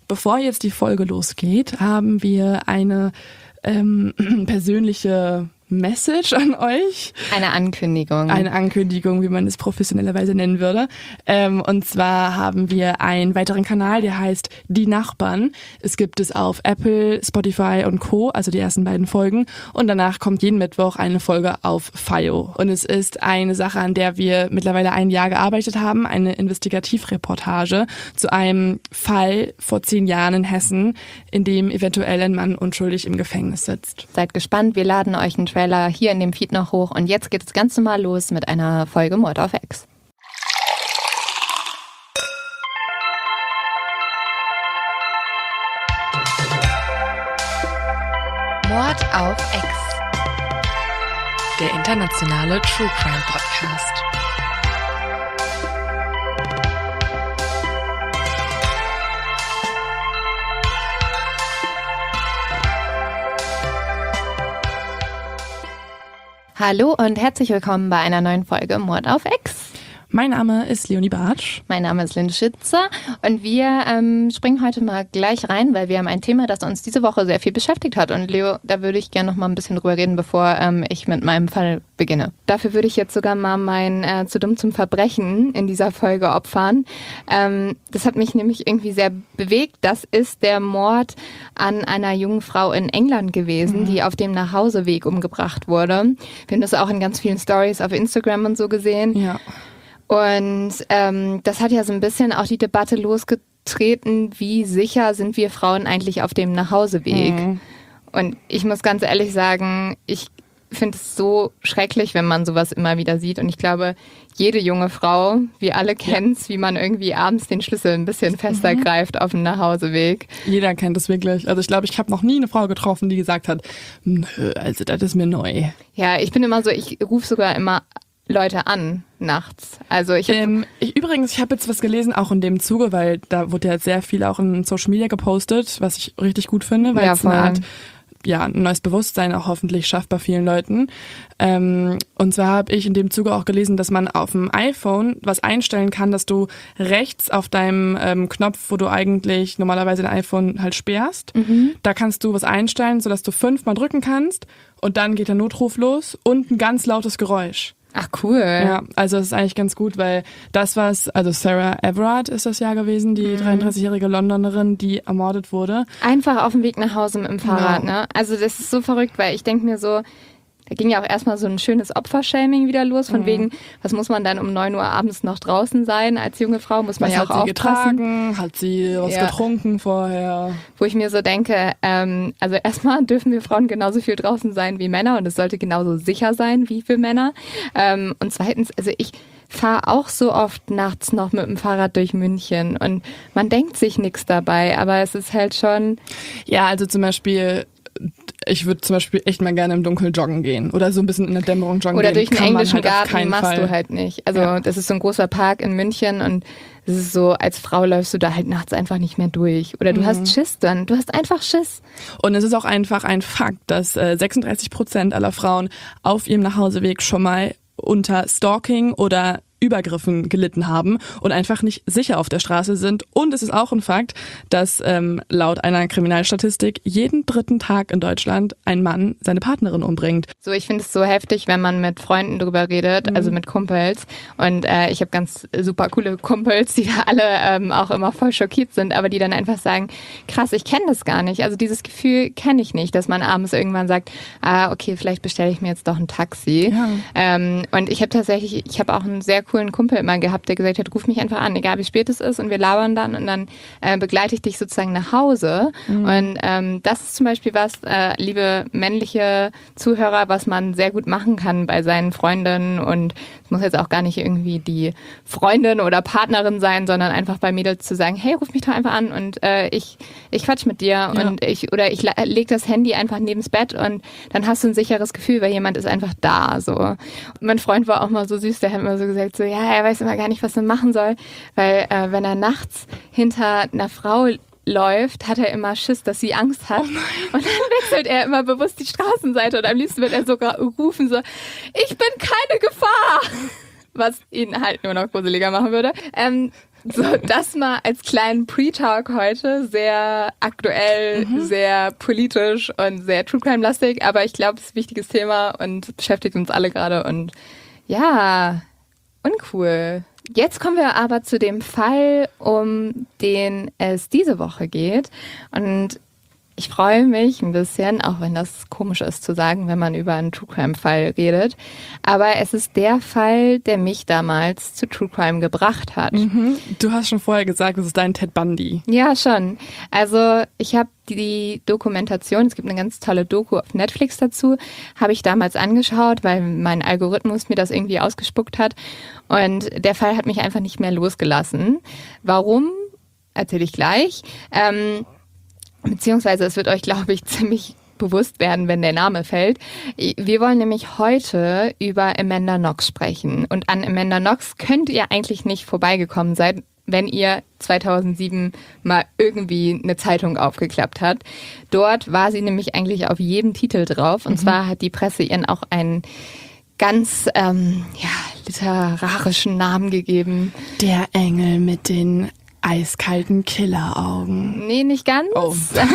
Bevor jetzt die Folge losgeht, haben wir eine persönliche Message an euch. Eine Ankündigung. Eine Ankündigung, wie man es professionellerweise nennen würde. Und zwar haben wir einen weiteren Kanal, der heißt Die Nachbarn. Es gibt es auf Apple, Spotify und Co., also die ersten beiden Folgen. Und danach kommt jeden Mittwoch eine Folge auf FIO. Und es ist eine Sache, an der wir mittlerweile ein Jahr gearbeitet haben, eine Investigativreportage zu einem Fall vor 10 Jahren in Hessen, in dem eventuell ein Mann unschuldig im Gefängnis sitzt. Seid gespannt, wir laden euch einen Trailer hier in dem Feed noch hoch und jetzt geht es ganz normal los mit einer Folge Mord auf Ex. Mord auf Ex. Der internationale True Crime Podcast. Hallo und herzlich willkommen bei einer neuen Folge Mord auf Ex. Mein Name ist Leonie Bartsch. Mein Name ist Lynn Schitzer und wir springen heute mal gleich rein, weil wir haben ein Thema, das uns diese Woche sehr viel beschäftigt hat. Und Leo, da würde ich gerne noch mal ein bisschen drüber reden, bevor ich mit meinem Fall beginne. Dafür würde ich jetzt sogar mal mein Zu dumm zum Verbrechen in dieser Folge opfern. Das hat mich nämlich irgendwie sehr bewegt. Das ist der Mord an einer jungen Frau in England gewesen, die auf dem Nachhauseweg umgebracht wurde. Wir haben das auch in ganz vielen Stories auf Instagram und so gesehen. Ja. Und das hat ja so ein bisschen auch die Debatte losgetreten, wie sicher sind wir Frauen eigentlich auf dem Nachhauseweg? Und ich muss ganz ehrlich sagen, ich finde es so schrecklich, wenn man sowas immer wieder sieht. Und ich glaube, jede junge Frau, wir alle kennen es, wie man irgendwie abends den Schlüssel ein bisschen fester greift auf dem Nachhauseweg. Jeder kennt es wirklich. Also ich glaube, ich habe noch nie eine Frau getroffen, die gesagt hat, nö, also das ist mir neu. Ja, ich bin immer so, ich rufe sogar immer Leute an nachts. Also ich habe jetzt was gelesen, auch in dem Zuge, weil da wurde ja sehr viel auch in Social Media gepostet, was ich richtig gut finde, weil es eine Art, ein neues Bewusstsein auch hoffentlich schafft bei vielen Leuten. Und zwar habe ich in dem Zuge auch gelesen, dass man auf dem iPhone was einstellen kann, dass du rechts auf deinem Knopf, wo du eigentlich normalerweise dein iPhone halt sperrst, da kannst du was einstellen, sodass du 5-mal drücken kannst und dann geht der Notruf los und ein ganz lautes Geräusch. Ach, cool. Ja, also es ist eigentlich ganz gut, weil also Sarah Everard ist das Jahr gewesen, die 33-jährige Londonerin, die ermordet wurde. Einfach auf dem Weg nach Hause mit dem Fahrrad, ne? Also das ist so verrückt, weil ich denke mir so, da ging ja auch erstmal so ein schönes Opfershaming wieder los, von wegen, was muss man dann um 9 Uhr abends noch draußen sein als junge Frau, muss man ja auch aufpassen. Getragen? Hat sie was getrunken vorher? Wo ich mir so denke, also erstmal dürfen wir Frauen genauso viel draußen sein wie Männer und es sollte genauso sicher sein wie für Männer. Und zweitens, also ich fahre auch so oft nachts noch mit dem Fahrrad durch München und man denkt sich nichts dabei, aber es ist halt schon... Ja, also zum Beispiel... Ich würde zum Beispiel echt mal gerne im Dunkeln joggen gehen oder so ein bisschen in der Dämmerung joggen oder gehen. Oder durch einen englischen Garten machst Fall. Du halt nicht. Also das ist so ein großer Park in München und es ist so, als Frau läufst du da halt nachts einfach nicht mehr durch. Oder du hast Schiss dann. Du hast einfach Schiss. Und es ist auch einfach ein Fakt, dass 36% aller Frauen auf ihrem Nachhauseweg schon mal unter Stalking oder Übergriffen gelitten haben und einfach nicht sicher auf der Straße sind. Und es ist auch ein Fakt, dass laut einer Kriminalstatistik jeden 3. Tag in Deutschland ein Mann seine Partnerin umbringt. So, ich finde es so heftig, wenn man mit Freunden drüber redet, also mit Kumpels. Und ich habe ganz super coole Kumpels, die da alle auch immer voll schockiert sind, aber die dann einfach sagen, krass, ich kenne das gar nicht. Also dieses Gefühl kenne ich nicht, dass man abends irgendwann sagt, okay, vielleicht bestelle ich mir jetzt doch ein Taxi. Ja. Und ich habe auch einen sehr coolen Kumpel immer gehabt, der gesagt hat, ruf mich einfach an, egal wie spät es ist und wir labern dann und dann begleite ich dich sozusagen nach Hause. Und das ist zum Beispiel was, liebe männliche Zuhörer, was man sehr gut machen kann bei seinen Freundinnen und es muss jetzt auch gar nicht irgendwie die Freundin oder Partnerin sein, sondern einfach bei Mädels zu sagen, hey, ruf mich doch einfach an und ich quatsch mit dir und ich leg das Handy einfach neben's Bett und dann hast du ein sicheres Gefühl, weil jemand ist einfach da, so. Und mein Freund war auch mal so süß, der hat immer so gesagt, so, ja, er weiß immer gar nicht, was er machen soll, weil wenn er nachts hinter einer Frau läuft, hat er immer Schiss, dass sie Angst hat. Und dann wechselt er immer bewusst die Straßenseite und am liebsten wird er sogar rufen so, ich bin keine Gefahr! Was ihn halt nur noch gruseliger machen würde. So, das mal als kleinen Pre-Talk heute. Sehr aktuell, sehr politisch und sehr True Crime-lastig. Aber ich glaube, es ist ein wichtiges Thema und beschäftigt uns alle gerade. Und ja, uncool. Jetzt kommen wir aber zu dem Fall, um den es diese Woche geht. Und ich freue mich ein bisschen, auch wenn das komisch ist zu sagen, wenn man über einen True Crime-Fall redet. Aber es ist der Fall, der mich damals zu True Crime gebracht hat. Du hast schon vorher gesagt, das ist dein Ted Bundy. Ja, schon. Also ich habe die Dokumentation, es gibt eine ganz tolle Doku auf Netflix dazu, habe ich damals angeschaut, weil mein Algorithmus mir das irgendwie ausgespuckt hat. Und der Fall hat mich einfach nicht mehr losgelassen. Warum? Erzähle ich gleich. Beziehungsweise es wird euch, glaube ich, ziemlich bewusst werden, wenn der Name fällt. Wir wollen nämlich heute über Amanda Knox sprechen. Und an Amanda Knox könnt ihr eigentlich nicht vorbeigekommen sein, wenn ihr 2007 mal irgendwie eine Zeitung aufgeklappt habt. Dort war sie nämlich eigentlich auf jedem Titel drauf. Und zwar hat die Presse ihren auch einen ganz literarischen Namen gegeben. Der Engel mit den eiskalten Killeraugen. Nee, nicht ganz. Oh.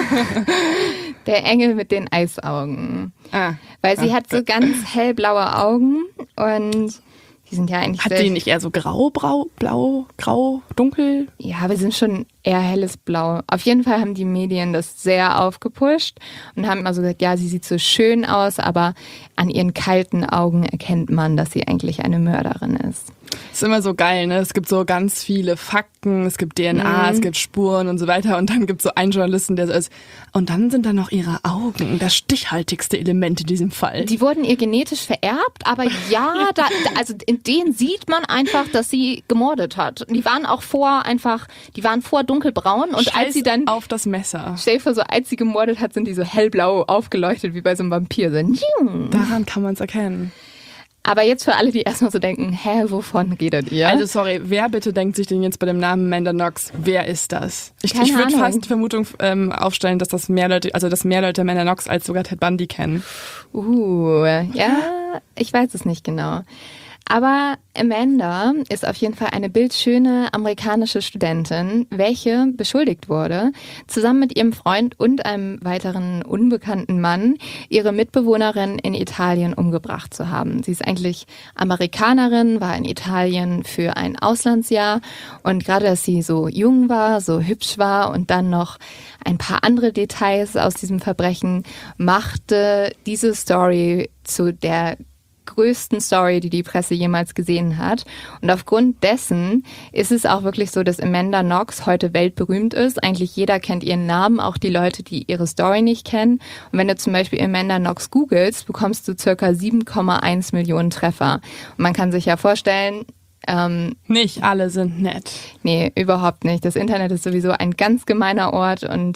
Der Engel mit den Eisaugen. Weil sie hat so ganz hellblaue Augen und die sind ja eigentlich... Hat die nicht eher so grau, blau, grau, dunkel? Ja, wir sind schon eher helles Blau. Auf jeden Fall haben die Medien das sehr aufgepusht und haben immer so gesagt, ja, sie sieht so schön aus, aber an ihren kalten Augen erkennt man, dass sie eigentlich eine Mörderin ist. Ist immer so geil, ne? Es gibt so ganz viele Fakten, es gibt DNA, es gibt Spuren und so weiter und dann gibt es so einen Journalisten, der so ist. Und dann sind da noch ihre Augen, das stichhaltigste Element in diesem Fall. Die wurden ihr genetisch vererbt, aber ja, also in denen sieht man einfach, dass sie gemordet hat. Und die waren auch vor dunkelbraun und Scheiß als sie dann auf das Messer. Stell dir vor, so als sie gemordet hat, sind die so hellblau aufgeleuchtet wie bei so einem Vampir. Daran kann man es erkennen. Aber jetzt für alle, die erstmal so denken, wovon redet ihr? Also sorry, wer bitte denkt sich denn jetzt bei dem Namen Amanda Knox, wer ist das? Ich würde fast Vermutung aufstellen, dass dass mehr Leute Amanda Knox als sogar Ted Bundy kennen. Ja, ich weiß es nicht genau. Aber Amanda ist auf jeden Fall eine bildschöne amerikanische Studentin, welche beschuldigt wurde, zusammen mit ihrem Freund und einem weiteren unbekannten Mann, ihre Mitbewohnerin in Italien umgebracht zu haben. Sie ist eigentlich Amerikanerin, war in Italien für ein Auslandsjahr und gerade, dass sie so jung war, so hübsch war und dann noch ein paar andere Details aus diesem Verbrechen machte diese Story zu der größten Story, die die Presse jemals gesehen hat. Und aufgrund dessen ist es auch wirklich so, dass Amanda Knox heute weltberühmt ist. Eigentlich jeder kennt ihren Namen, auch die Leute, die ihre Story nicht kennen. Und wenn du zum Beispiel Amanda Knox googelst, bekommst du ca. 7,1 Millionen Treffer. Und man kann sich ja vorstellen, nicht alle sind nett. Nee, überhaupt nicht. Das Internet ist sowieso ein ganz gemeiner Ort und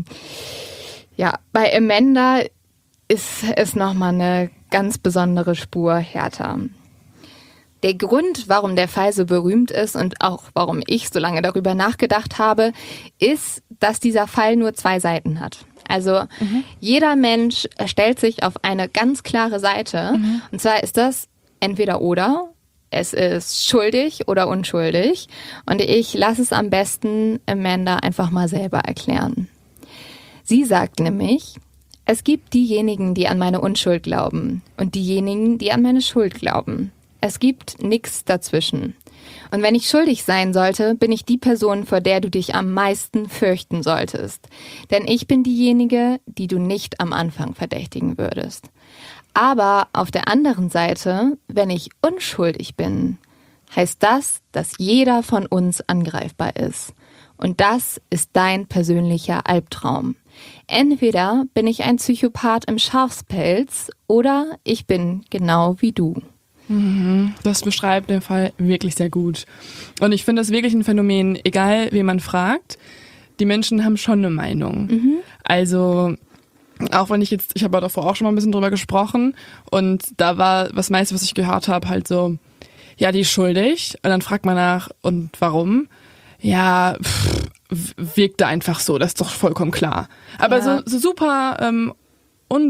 bei Amanda ist es nochmal eine ganz besondere Spur härter. Der Grund, warum der Fall so berühmt ist und auch warum ich so lange darüber nachgedacht habe, ist, dass dieser Fall nur zwei Seiten hat. Also jeder Mensch stellt sich auf eine ganz klare Seite. Und zwar ist das entweder oder. Es ist schuldig oder unschuldig. Und ich lasse es am besten Amanda einfach mal selber erklären. Sie sagt nämlich, es gibt diejenigen, die an meine Unschuld glauben und diejenigen, die an meine Schuld glauben. Es gibt nichts dazwischen. Und wenn ich schuldig sein sollte, bin ich die Person, vor der du dich am meisten fürchten solltest. Denn ich bin diejenige, die du nicht am Anfang verdächtigen würdest. Aber auf der anderen Seite, wenn ich unschuldig bin, heißt das, dass jeder von uns angreifbar ist. Und das ist dein persönlicher Albtraum. Entweder bin ich ein Psychopath im Schafspelz oder ich bin genau wie du. Das beschreibt den Fall wirklich sehr gut. Und ich finde das wirklich ein Phänomen, egal wen man fragt, die Menschen haben schon eine Meinung. Also auch wenn ich habe davor auch schon mal ein bisschen drüber gesprochen und da war das meiste, was ich gehört habe, halt so, ja, die ist schuldig. Und dann fragt man nach, und warum? Ja, wirkte einfach so, das ist doch vollkommen klar. Aber so super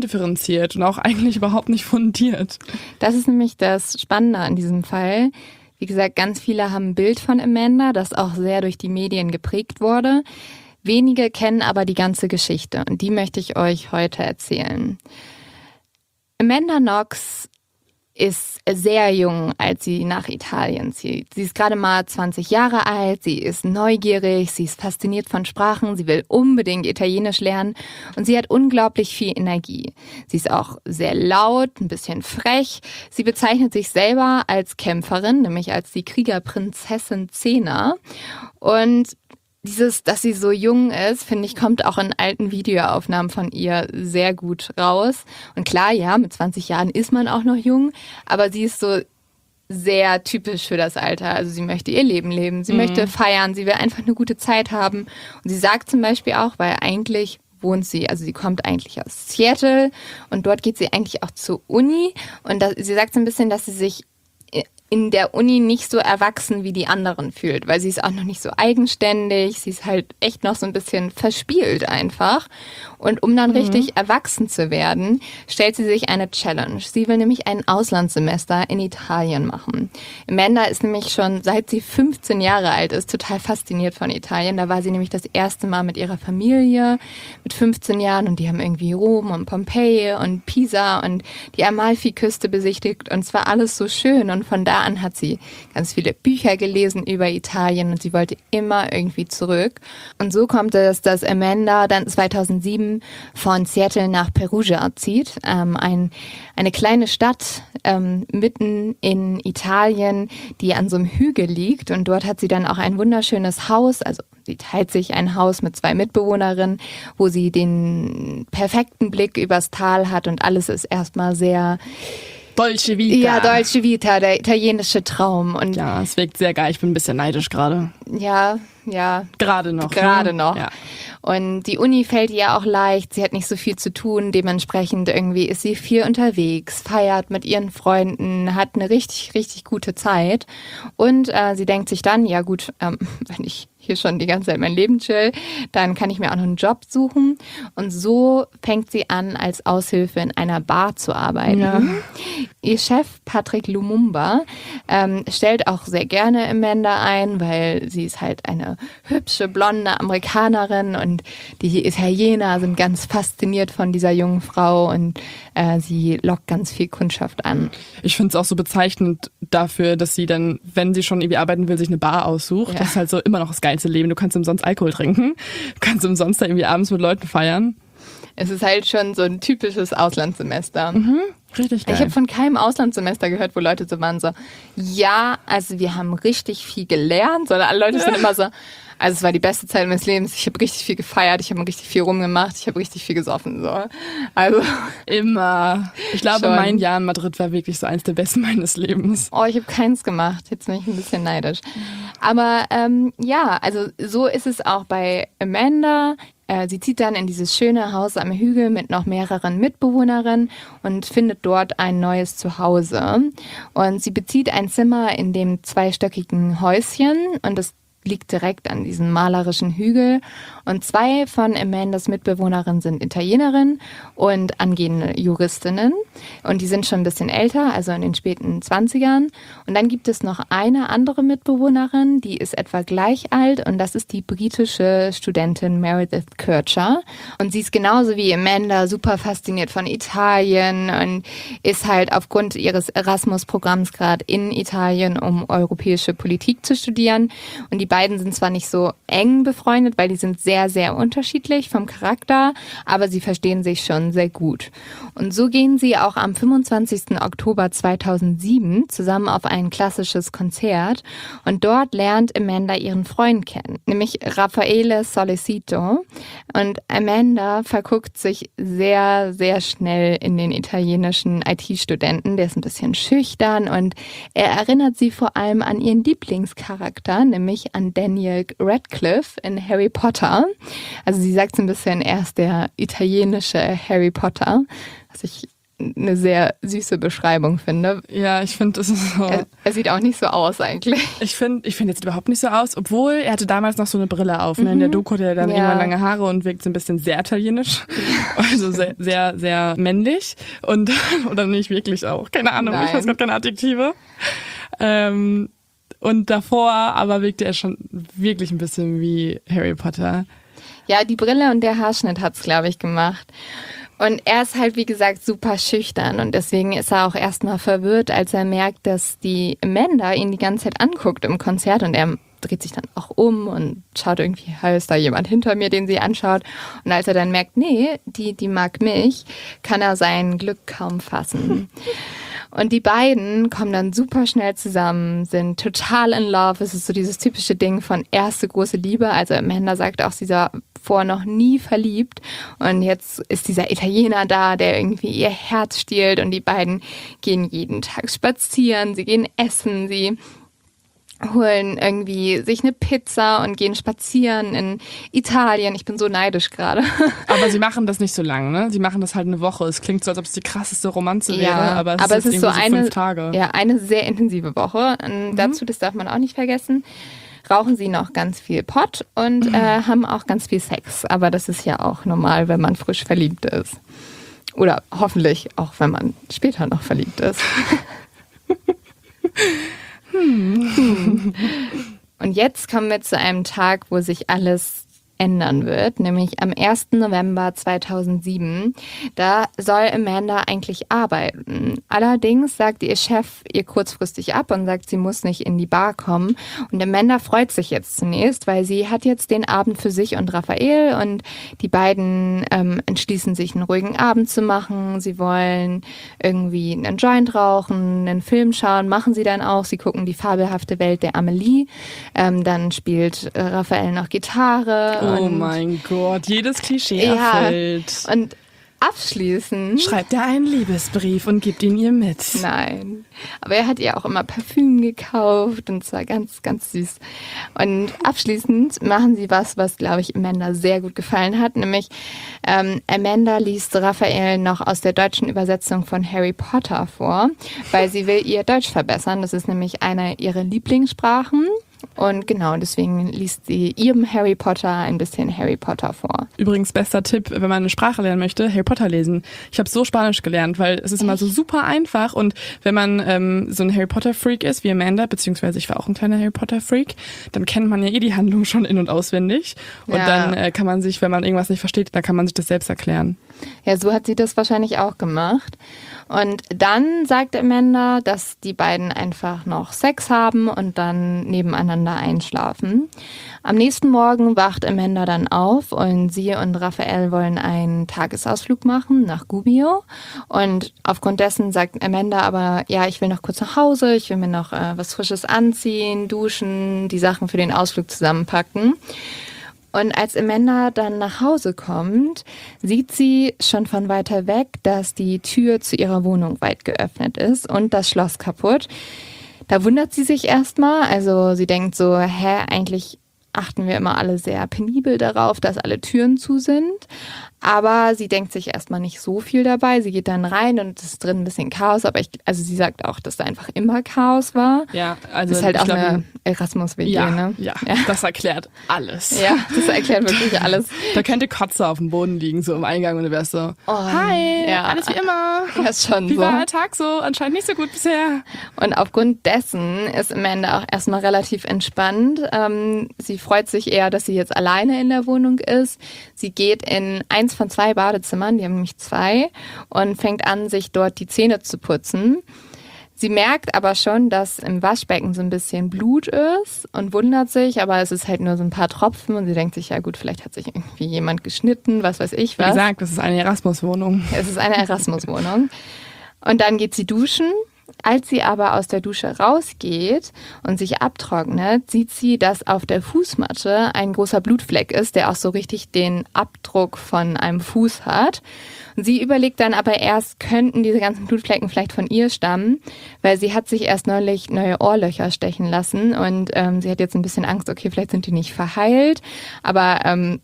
undifferenziert und auch eigentlich überhaupt nicht fundiert. Das ist nämlich das Spannende an diesem Fall. Wie gesagt, ganz viele haben ein Bild von Amanda, das auch sehr durch die Medien geprägt wurde. Wenige kennen aber die ganze Geschichte und die möchte ich euch heute erzählen. Amanda Knox ist sehr jung, als sie nach Italien zieht. Sie ist gerade mal 20 Jahre alt, sie ist neugierig, sie ist fasziniert von Sprachen, sie will unbedingt Italienisch lernen und sie hat unglaublich viel Energie. Sie ist auch sehr laut, ein bisschen frech. Sie bezeichnet sich selber als Kämpferin, nämlich als die Kriegerprinzessin Xena. Und dass sie so jung ist, finde ich, kommt auch in alten Videoaufnahmen von ihr sehr gut raus. Und klar, ja, mit 20 Jahren ist man auch noch jung, aber sie ist so sehr typisch für das Alter. Also sie möchte ihr Leben leben, sie möchte feiern, sie will einfach eine gute Zeit haben. Und sie sagt zum Beispiel auch, weil eigentlich wohnt sie, also sie kommt eigentlich aus Seattle und dort geht sie eigentlich auch zur Uni. Und sie sagt so ein bisschen, dass sie sich in der Uni nicht so erwachsen wie die anderen fühlt, weil sie ist auch noch nicht so eigenständig, sie ist halt echt noch so ein bisschen verspielt einfach. Und um dann richtig erwachsen zu werden, stellt sie sich eine Challenge. Sie will nämlich ein Auslandssemester in Italien machen. Amanda ist nämlich schon, seit sie 15 Jahre alt ist, total fasziniert von Italien. Da war sie nämlich das erste Mal mit ihrer Familie mit 15 Jahren und die haben irgendwie Rom und Pompeji und Pisa und die Amalfiküste besichtigt und es war alles so schön und von da an hat sie ganz viele Bücher gelesen über Italien und sie wollte immer irgendwie zurück. Und so kommt es, dass Amanda dann 2007 von Seattle nach Perugia zieht, eine kleine Stadt mitten in Italien, die an so einem Hügel liegt und dort hat sie dann auch ein wunderschönes Haus, also sie teilt sich ein Haus mit 2 Mitbewohnerinnen, wo sie den perfekten Blick übers Tal hat und alles ist erstmal sehr Dolce Vita. Ja, Dolce Vita, der italienische Traum. Und ja, es wirkt sehr geil. Ich bin ein bisschen neidisch gerade. Ja. Gerade noch. Gerade noch. Ja. Und die Uni fällt ihr auch leicht. Sie hat nicht so viel zu tun. Dementsprechend irgendwie ist sie viel unterwegs, feiert mit ihren Freunden, hat eine richtig, richtig gute Zeit. Und sie denkt sich dann, ja gut, wenn ich hier schon die ganze Zeit mein Leben chill, dann kann ich mir auch noch einen Job suchen. Und so fängt sie an, als Aushilfe in einer Bar zu arbeiten. Ja. Ihr Chef, Patrick Lumumba, stellt auch sehr gerne Amanda ein, weil sie ist halt eine hübsche, blonde Amerikanerin und die Italiener sind ganz fasziniert von dieser jungen Frau und sie lockt ganz viel Kundschaft an. Ich finde es auch so bezeichnend dafür, dass sie dann, wenn sie schon irgendwie arbeiten will, sich eine Bar aussucht. Ja. Das ist halt so immer noch das geilste Leben. Du kannst umsonst Alkohol trinken, du kannst umsonst da irgendwie abends mit Leuten feiern. Es ist halt schon so ein typisches Auslandssemester. Richtig geil. Ich habe von keinem Auslandssemester gehört, wo Leute so waren so, ja, also wir haben richtig viel gelernt, sondern alle Leute sind immer so, also es war die beste Zeit meines Lebens, ich habe richtig viel gefeiert, ich habe richtig viel rumgemacht, ich habe richtig viel gesoffen. So. Also immer. Ich glaube, mein Jahr in Madrid war wirklich so eins der besten meines Lebens. Oh, ich habe keins gemacht, jetzt bin ich ein bisschen neidisch. Aber ja, also so ist es auch bei Amanda. Sie zieht dann in dieses schöne Haus am Hügel mit noch mehreren Mitbewohnerinnen und findet dort ein neues Zuhause. Und sie bezieht ein Zimmer in dem 2-stöckigen Häuschen und das liegt direkt an diesem malerischen Hügel. Und 2 von Amandas Mitbewohnerinnen sind Italienerinnen und angehende Juristinnen. Und die sind schon ein bisschen älter, also in den späten 20ern. Und dann gibt es noch eine andere Mitbewohnerin, die ist etwa gleich alt. Und das ist die britische Studentin Meredith Kircher. Und sie ist genauso wie Amanda super fasziniert von Italien und ist halt aufgrund ihres Erasmus-Programms gerade in Italien, um europäische Politik zu studieren. Und die beiden sind zwar nicht so eng befreundet, weil die sind sehr, sehr unterschiedlich vom Charakter, aber sie verstehen sich schon sehr gut. Und so gehen sie auch am 25. Oktober 2007 zusammen auf ein klassisches Konzert und dort lernt Amanda ihren Freund kennen, nämlich Raffaele Solicito. Und Amanda verguckt sich sehr, sehr schnell in den italienischen IT-Studenten. Der ist ein bisschen schüchtern und er erinnert sie vor allem an ihren Lieblingscharakter, nämlich an Daniel Radcliffe in Harry Potter. Also sie sagt so ein bisschen, er ist der italienische Harry Potter, was ich eine sehr süße Beschreibung finde. Ja, ich finde, das ist so. Er sieht auch nicht so aus eigentlich. Ich finde, er sieht überhaupt nicht so aus, obwohl er hatte damals noch so eine Brille auf. Ne? In der Doku hat er dann irgendwann lange Haare und wirkt so ein bisschen sehr italienisch. Also sehr, sehr, sehr männlich. Und, oder nicht wirklich auch. Keine Ahnung, ich weiß gerade keine Adjektive. und davor aber wirkte er schon wirklich ein bisschen wie Harry Potter. Ja, die Brille und der Haarschnitt hat's, glaube ich, gemacht. Und er ist halt, wie gesagt, super schüchtern und deswegen ist er auch erstmal verwirrt, als er merkt, dass die Amanda ihn die ganze Zeit anguckt im Konzert und er dreht sich dann auch um und schaut irgendwie, ist da jemand hinter mir, den sie anschaut. Und als er dann merkt, nee, die mag mich, kann er sein Glück kaum fassen. Und die beiden kommen dann super schnell zusammen, sind total in love. Es ist so dieses typische Ding von erste große Liebe. Also Amanda sagt auch, sie war vorher noch nie verliebt. Und jetzt ist dieser Italiener da, der irgendwie ihr Herz stiehlt. Und die beiden gehen jeden Tag spazieren, sie gehen essen, sie holen irgendwie sich eine Pizza und gehen spazieren in Italien. Ich bin so neidisch gerade. Aber sie machen das nicht so lang, ne? Sie machen das halt eine Woche. Es klingt so, als ob es die krasseste Romanze wäre, aber es ist so 5 Tage. Ja, eine sehr intensive Woche. Und dazu, das darf man auch nicht vergessen, rauchen sie noch ganz viel Pott und haben auch ganz viel Sex. Aber das ist ja auch normal, wenn man frisch verliebt ist. Oder hoffentlich auch, wenn man später noch verliebt ist. Und jetzt kommen wir zu einem Tag, wo sich alles ändern wird, nämlich am 1. November 2007. Da soll Amanda eigentlich arbeiten. Allerdings sagt ihr Chef ihr kurzfristig ab und sagt, sie muss nicht in die Bar kommen. Und Amanda freut sich jetzt zunächst, weil sie hat jetzt den Abend für sich und Raphael und die beiden entschließen sich, einen ruhigen Abend zu machen. Sie wollen irgendwie einen Joint rauchen, einen Film schauen, machen sie dann auch. Sie gucken die fabelhafte Welt der Amelie. Dann spielt Raphael noch Gitarre. Oh mein Gott, jedes Klischee erfüllt. Und abschließend schreibt er einen Liebesbrief und gibt ihn ihr mit. Nein, aber er hat ihr auch immer Parfüm gekauft und zwar ganz, ganz süß. Und abschließend machen sie was glaube ich, Amanda sehr gut gefallen hat, nämlich Amanda liest Raphael noch aus der deutschen Übersetzung von Harry Potter vor, weil sie will ihr Deutsch verbessern. Das ist nämlich eine ihrer Lieblingssprachen. Und genau, deswegen liest sie ihrem Harry Potter ein bisschen Harry Potter vor. Übrigens, bester Tipp, wenn man eine Sprache lernen möchte, Harry Potter lesen. Ich habe so Spanisch gelernt, weil es ist immer so super einfach und wenn man so ein Harry Potter Freak ist wie Amanda, beziehungsweise ich war auch ein kleiner Harry Potter Freak, dann kennt man ja die Handlung schon in- und auswendig und dann kann man sich, wenn man irgendwas nicht versteht, dann kann man sich das selbst erklären. Ja, so hat sie das wahrscheinlich auch gemacht. Und dann sagt Amanda, dass die beiden einfach noch Sex haben und dann nebeneinander einschlafen. Am nächsten Morgen wacht Amanda dann auf und sie und Raphael wollen einen Tagesausflug machen nach Gubbio. Und aufgrund dessen sagt Amanda aber, ja, ich will noch kurz nach Hause, ich will mir noch was Frisches anziehen, duschen, die Sachen für den Ausflug zusammenpacken. Und als Amanda dann nach Hause kommt, sieht sie schon von weiter weg, dass die Tür zu ihrer Wohnung weit geöffnet ist und das Schloss kaputt. Da wundert sie sich erstmal, also sie denkt so, eigentlich achten wir immer alle sehr penibel darauf, dass alle Türen zu sind. Aber sie denkt sich erstmal nicht so viel dabei. Sie geht dann rein und es ist drin ein bisschen Chaos. Aber sie sagt auch, dass da einfach immer Chaos war. Ja, also das ist halt auch eine Erasmus-WG, ne? Ja, das erklärt alles. Ja, das erklärt wirklich alles. Da könnte Kotze auf dem Boden liegen, so im Eingang und du wärst so, hi, alles wie immer. Ja, ist schon wie so. Wie war der Tag so? Anscheinend nicht so gut bisher. Und aufgrund dessen ist Amanda auch erstmal relativ entspannt. Sie freut sich eher, dass sie jetzt alleine in der Wohnung ist. Sie geht in eins von 2 Badezimmern, die haben nämlich 2, und fängt an, sich dort die Zähne zu putzen. Sie merkt aber schon, dass im Waschbecken so ein bisschen Blut ist und wundert sich, aber es ist halt nur so ein paar Tropfen und sie denkt sich, ja gut, vielleicht hat sich irgendwie jemand geschnitten, was weiß ich was. Wie gesagt, das ist eine Erasmus-Wohnung. Es ist eine Erasmus-Wohnung. Und dann geht sie duschen. Als sie aber aus der Dusche rausgeht und sich abtrocknet, sieht sie, dass auf der Fußmatte ein großer Blutfleck ist, der auch so richtig den Abdruck von einem Fuß hat. Und sie überlegt dann aber erst, könnten diese ganzen Blutflecken vielleicht von ihr stammen, weil sie hat sich erst neulich neue Ohrlöcher stechen lassen und sie hat jetzt ein bisschen Angst, okay, vielleicht sind die nicht verheilt, aber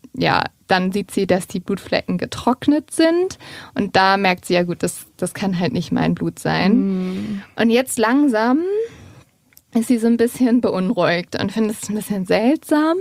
dann sieht sie, dass die Blutflecken getrocknet sind und da merkt sie, ja gut, das kann halt nicht mein Blut sein. Und jetzt langsam ist sie so ein bisschen beunruhigt und findet es ein bisschen seltsam.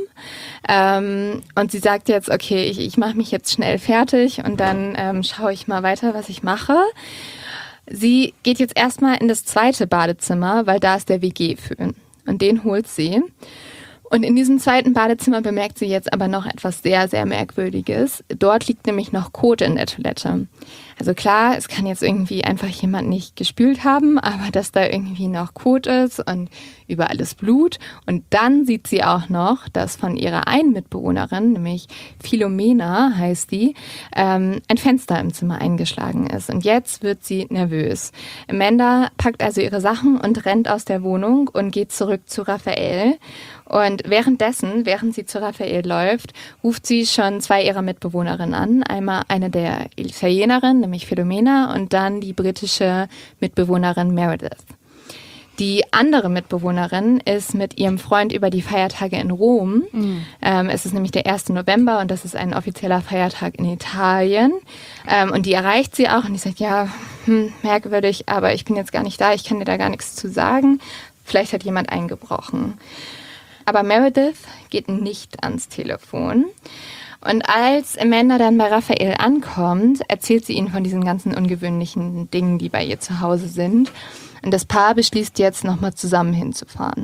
Und sie sagt jetzt, okay, ich mache mich jetzt schnell fertig und dann schaue ich mal weiter, was ich mache. Sie geht jetzt erstmal in das 2. Badezimmer, weil da ist der WG-Föhn. Und den holt sie. Und in diesem zweiten Badezimmer bemerkt sie jetzt aber noch etwas sehr, sehr Merkwürdiges. Dort liegt nämlich noch Kot in der Toilette. Also klar, es kann jetzt irgendwie einfach jemand nicht gespült haben, aber dass da irgendwie noch Kot ist und überall ist Blut. Und dann sieht sie auch noch, dass von ihrer einen Mitbewohnerin, nämlich Philomena heißt die, ein Fenster im Zimmer eingeschlagen ist. Und jetzt wird sie nervös. Amanda packt also ihre Sachen und rennt aus der Wohnung und geht zurück zu Raphael. Und während sie zu Raphael läuft, ruft sie schon 2 ihrer Mitbewohnerinnen an. Einmal eine der Italienerin, nämlich Philomena, und dann die britische Mitbewohnerin Meredith. Die andere Mitbewohnerin ist mit ihrem Freund über die Feiertage in Rom. Es ist nämlich der 1. November und das ist ein offizieller Feiertag in Italien. Und die erreicht sie auch und die sagt, ja, merkwürdig, aber ich bin jetzt gar nicht da, ich kann dir da gar nichts zu sagen. Vielleicht hat jemand eingebrochen. Aber Meredith geht nicht ans Telefon. Und als Amanda dann bei Raphael ankommt, erzählt sie ihnen von diesen ganzen ungewöhnlichen Dingen, die bei ihr zu Hause sind. Und das Paar beschließt jetzt, nochmal zusammen hinzufahren.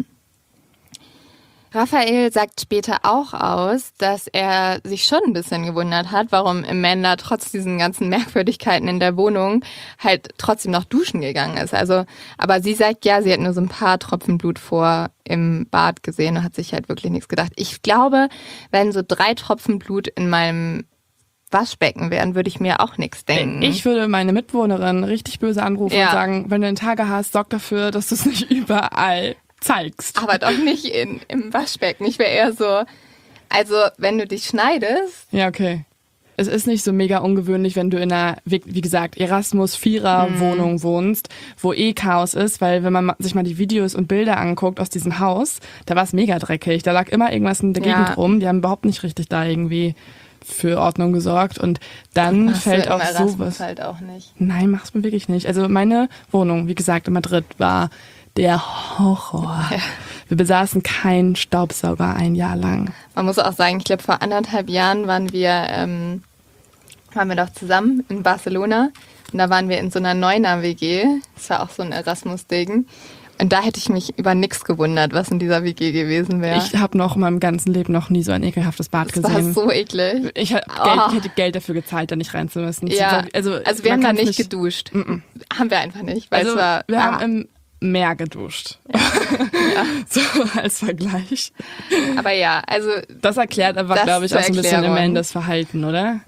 Raphael sagt später auch aus, dass er sich schon ein bisschen gewundert hat, warum Amanda trotz diesen ganzen Merkwürdigkeiten in der Wohnung halt trotzdem noch duschen gegangen ist. Also, aber sie sagt ja, sie hat nur so ein paar Tropfen Blut im Bad gesehen und hat sich halt wirklich nichts gedacht. Ich glaube, wenn so 3 Tropfen Blut in meinem Waschbecken wären, würde ich mir auch nichts denken. Ich würde meine Mitbewohnerin richtig böse anrufen und sagen, wenn du einen Tage hast, sorg dafür, dass du es nicht überall zeigst. Aber doch nicht im Waschbecken. Ich wäre eher so, also wenn du dich schneidest. Ja, okay. Es ist nicht so mega ungewöhnlich, wenn du in einer, wie gesagt, Erasmus-Vierer-Wohnung wohnst, wo Chaos ist, weil wenn man sich mal die Videos und Bilder anguckt aus diesem Haus, da war es mega dreckig. Da lag immer irgendwas in der Gegend rum. Die haben überhaupt nicht richtig da irgendwie für Ordnung gesorgt und dann fällt auch sowas. Halt auch nicht. Nein, mach's mir wirklich nicht. Also meine Wohnung, wie gesagt, in Madrid war der Horror. Ja. Wir besaßen keinen Staubsauger ein Jahr lang. Man muss auch sagen, ich glaube vor 1,5 Jahren waren wir doch zusammen in Barcelona und da waren wir in so einer 9er-WG. Das war auch so ein Erasmus-Ding. Und da hätte ich mich über nichts gewundert, was in dieser WG gewesen wäre. Ich habe noch in meinem ganzen Leben noch nie so ein ekelhaftes Bad gesehen. Das war so eklig. Ich hätte Geld dafür gezahlt, da nicht rein zu müssen. Ja, also wir haben da nicht geduscht. Haben wir einfach nicht. Weil wir haben im Meer geduscht. Ja. So als Vergleich. Aber ja, also das erklärt aber, glaube ich, auch so ein bisschen Amandas Verhalten, oder?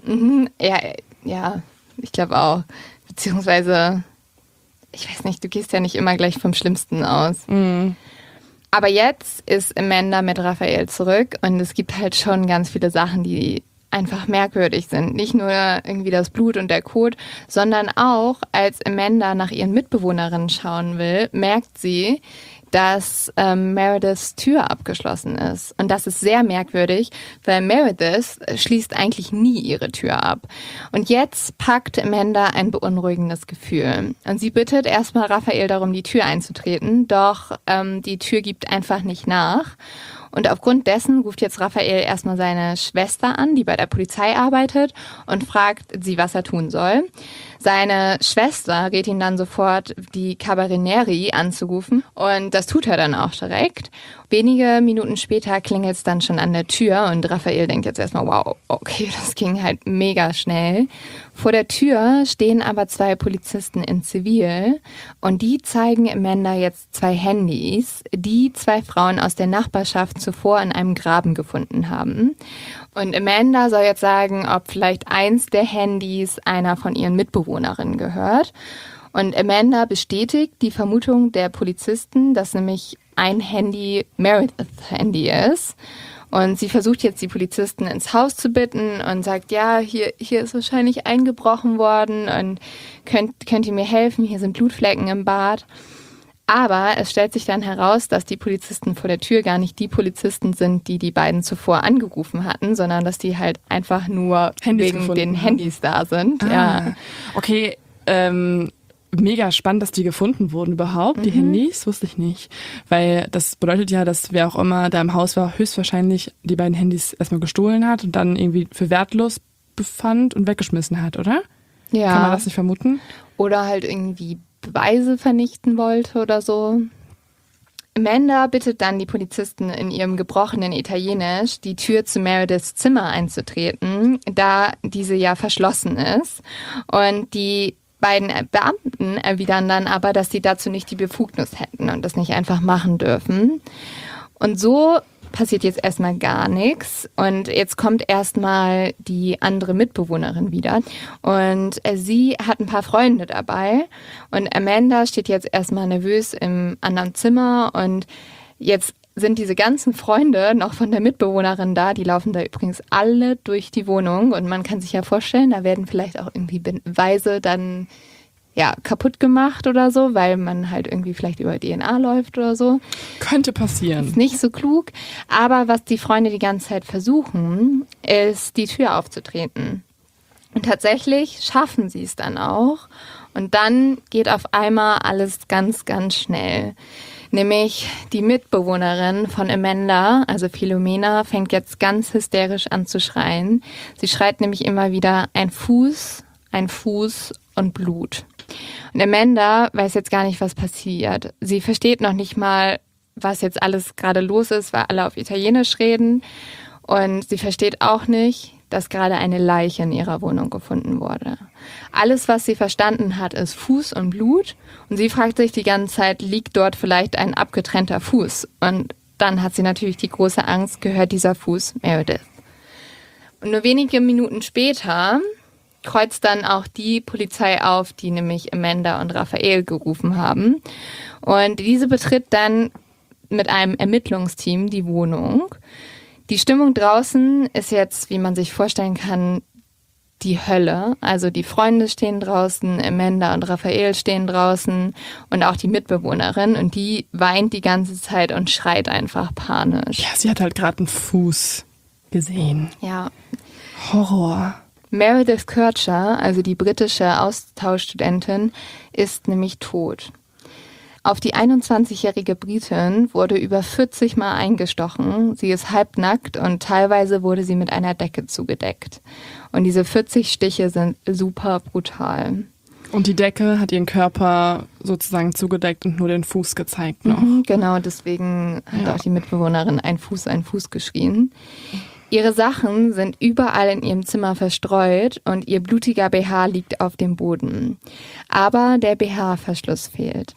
Ja, ich glaube auch. Beziehungsweise, ich weiß nicht, du gehst ja nicht immer gleich vom Schlimmsten aus. Mhm. Aber jetzt ist Amanda mit Raphael zurück und es gibt halt schon ganz viele Sachen, die einfach merkwürdig sind. Nicht nur irgendwie das Blut und der Kot, sondern auch, als Amanda nach ihren Mitbewohnerinnen schauen will, merkt sie, dass Merediths Tür abgeschlossen ist. Und das ist sehr merkwürdig, weil Meredith schließt eigentlich nie ihre Tür ab. Und jetzt packt Amanda ein beunruhigendes Gefühl. Und sie bittet erstmal Raphael darum, die Tür einzutreten, doch die Tür gibt einfach nicht nach. Und aufgrund dessen ruft jetzt Raphael erstmal seine Schwester an, die bei der Polizei arbeitet, und fragt sie, was er tun soll. Seine Schwester rät ihn dann sofort, die Carabinieri anzurufen, und das tut er dann auch direkt. Wenige Minuten später klingelt es dann schon an der Tür und Raphael denkt jetzt erstmal, wow, okay, das ging halt mega schnell. Vor der Tür stehen aber 2 Polizisten in Zivil und die zeigen Amanda jetzt 2 Handys, die 2 Frauen aus der Nachbarschaft zuvor in einem Graben gefunden haben. Und Amanda soll jetzt sagen, ob vielleicht eins der Handys einer von ihren Mitbewohnerinnen gehört. Und Amanda bestätigt die Vermutung der Polizisten, dass nämlich ein Handy Merediths Handy ist. Und sie versucht jetzt, die Polizisten ins Haus zu bitten und sagt, ja, hier ist wahrscheinlich eingebrochen worden und könnt ihr mir helfen? Hier sind Blutflecken im Bad. Aber es stellt sich dann heraus, dass die Polizisten vor der Tür gar nicht die Polizisten sind, die beiden zuvor angerufen hatten, sondern dass die halt einfach nur wegen den Handys da sind. Ja. Okay, mega spannend, dass die gefunden wurden überhaupt, die Handys, wusste ich nicht. Weil das bedeutet ja, dass wer auch immer da im Haus war, höchstwahrscheinlich die beiden Handys erstmal gestohlen hat und dann irgendwie für wertlos befand und weggeschmissen hat, oder? Ja. Kann man das nicht vermuten? Oder halt irgendwie Beweise vernichten wollte oder so. Amanda bittet dann die Polizisten in ihrem gebrochenen Italienisch, die Tür zu Merediths Zimmer einzutreten, da diese ja verschlossen ist. Und die beiden Beamten erwidern dann aber, dass sie dazu nicht die Befugnis hätten und das nicht einfach machen dürfen. Und so passiert jetzt erstmal gar nichts und jetzt kommt erstmal die andere Mitbewohnerin wieder und sie hat ein paar Freunde dabei und Amanda steht jetzt erstmal nervös im anderen Zimmer und jetzt sind diese ganzen Freunde noch von der Mitbewohnerin da, die laufen da übrigens alle durch die Wohnung und man kann sich ja vorstellen, da werden vielleicht auch irgendwie Beweise dann kaputt gemacht oder so, weil man halt irgendwie vielleicht über DNA läuft oder so. Könnte passieren. Ist nicht so klug. Aber was die Freunde die ganze Zeit versuchen, ist, die Tür aufzutreten. Und tatsächlich schaffen sie es dann auch. Und dann geht auf einmal alles ganz, ganz schnell. Nämlich die Mitbewohnerin von Amanda, also Philomena, fängt jetzt ganz hysterisch an zu schreien. Sie schreit nämlich immer wieder, ein Fuß und Blut. Und Amanda weiß jetzt gar nicht, was passiert. Sie versteht noch nicht mal, was jetzt alles gerade los ist, weil alle auf Italienisch reden. Und sie versteht auch nicht, dass gerade eine Leiche in ihrer Wohnung gefunden wurde. Alles, was sie verstanden hat, ist Fuß und Blut. Und sie fragt sich die ganze Zeit, liegt dort vielleicht ein abgetrennter Fuß? Und dann hat sie natürlich die große Angst, gehört dieser Fuß Meredith. Und nur wenige Minuten später kreuzt dann auch die Polizei auf, die nämlich Amanda und Raphael gerufen haben. Und diese betritt dann mit einem Ermittlungsteam die Wohnung. Die Stimmung draußen ist jetzt, wie man sich vorstellen kann, die Hölle. Also die Freunde stehen draußen, Amanda und Raphael stehen draußen und auch die Mitbewohnerin. Und die weint die ganze Zeit und schreit einfach panisch. Ja, sie hat halt gerade einen Fuß gesehen. Ja. Horror. Meredith Kircher, also die britische Austauschstudentin, ist nämlich tot. Auf die 21-jährige Britin wurde über 40 Mal eingestochen. Sie ist halbnackt und teilweise wurde sie mit einer Decke zugedeckt. Und diese 40 Stiche sind super brutal. Und die Decke hat ihren Körper sozusagen zugedeckt und nur den Fuß gezeigt noch. Genau, deswegen hat auch die Mitbewohnerin ein Fuß geschrien. Ihre Sachen sind überall in ihrem Zimmer verstreut und ihr blutiger BH liegt auf dem Boden. Aber der BH-Verschluss fehlt.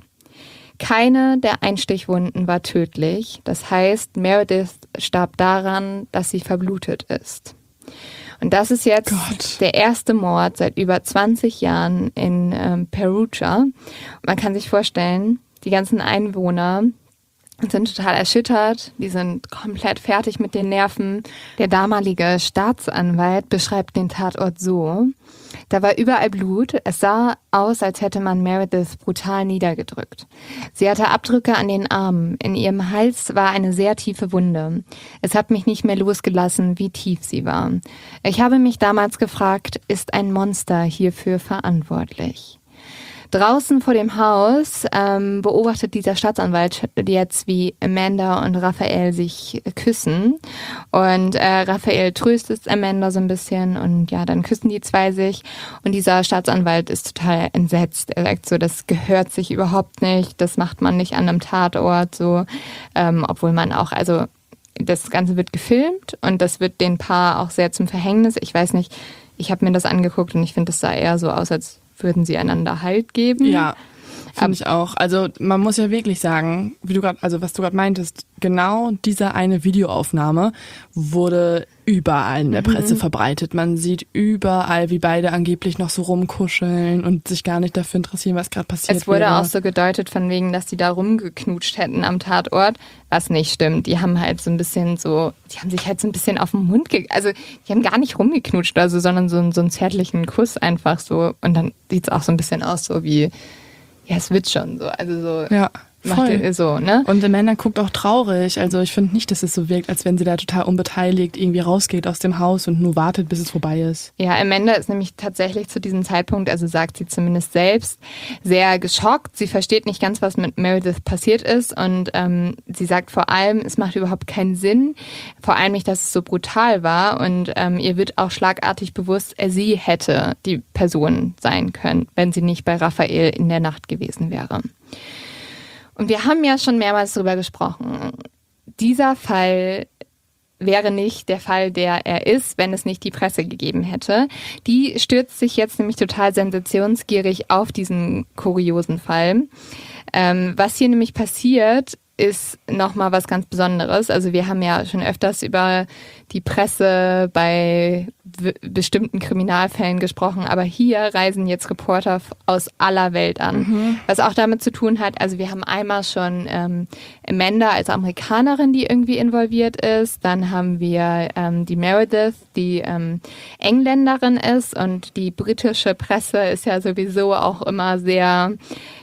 Keine der Einstichwunden war tödlich. Das heißt, Meredith starb daran, dass sie verblutet ist. Und das ist jetzt der erste Mord seit über 20 Jahren in Perugia. Man kann sich vorstellen, die ganzen Einwohner sind total erschüttert, die sind komplett fertig mit den Nerven. Der damalige Staatsanwalt beschreibt den Tatort so: Da war überall Blut, es sah aus, als hätte man Meredith brutal niedergedrückt. Sie hatte Abdrücke an den Armen, in ihrem Hals war eine sehr tiefe Wunde. Es hat mich nicht mehr losgelassen, wie tief sie war. Ich habe mich damals gefragt, ist ein Monster hierfür verantwortlich? Draußen vor dem Haus beobachtet dieser Staatsanwalt jetzt, wie Amanda und Raphael sich küssen. Und Raphael tröstet Amanda so ein bisschen und ja, dann küssen die zwei sich. Und dieser Staatsanwalt ist total entsetzt. Er sagt so, das gehört sich überhaupt nicht, das macht man nicht an einem Tatort so. Obwohl man auch, also das Ganze wird gefilmt und das wird den Paar auch sehr zum Verhängnis. Ich weiß nicht, ich habe mir das angeguckt und ich finde, das sah eher so aus, als würden sie einander Halt geben. Ja, finde ich auch. Also man muss ja wirklich sagen, wie du gerade, also was du gerade meintest, genau diese eine Videoaufnahme wurde überall in der Presse verbreitet. Man sieht überall, wie beide angeblich noch so rumkuscheln und sich gar nicht dafür interessieren, was gerade passiert. Es wurde auch so gedeutet von wegen, dass die da rumgeknutscht hätten am Tatort, was nicht stimmt. Die haben halt so ein bisschen so, die haben sich halt so ein bisschen auf den Mund also die haben gar nicht rumgeknutscht, also, sondern so einen zärtlichen Kuss einfach so. Und dann sieht es auch so ein bisschen aus so wie, ja, es wird schon so, also so. Ja. Voll. So, ne? Und Amanda guckt auch traurig. Also ich finde nicht, dass es so wirkt, als wenn sie da total unbeteiligt irgendwie rausgeht aus dem Haus und nur wartet, bis es vorbei ist. Ja, Amanda ist nämlich tatsächlich zu diesem Zeitpunkt, also sagt sie zumindest selbst, sehr geschockt. Sie versteht nicht ganz, was mit Meredith passiert ist und sie sagt vor allem, es macht überhaupt keinen Sinn. Vor allem nicht, dass es so brutal war und ihr wird auch schlagartig bewusst, sie hätte die Person sein können, wenn sie nicht bei Raphael in der Nacht gewesen wäre. Und wir haben ja schon mehrmals darüber gesprochen. Dieser Fall wäre nicht der Fall, der er ist, wenn es nicht die Presse gegeben hätte. Die stürzt sich jetzt nämlich total sensationsgierig auf diesen kuriosen Fall. Was hier nämlich passiert, ist nochmal was ganz Besonderes. Also wir haben ja schon öfters über die Presse bei bestimmten Kriminalfällen gesprochen, aber hier reisen jetzt Reporter aus aller Welt an. Was auch damit zu tun hat, also wir haben einmal schon Amanda als Amerikanerin, die irgendwie involviert ist. Dann haben wir die Meredith, die Engländerin ist, und die britische Presse ist ja sowieso auch immer sehr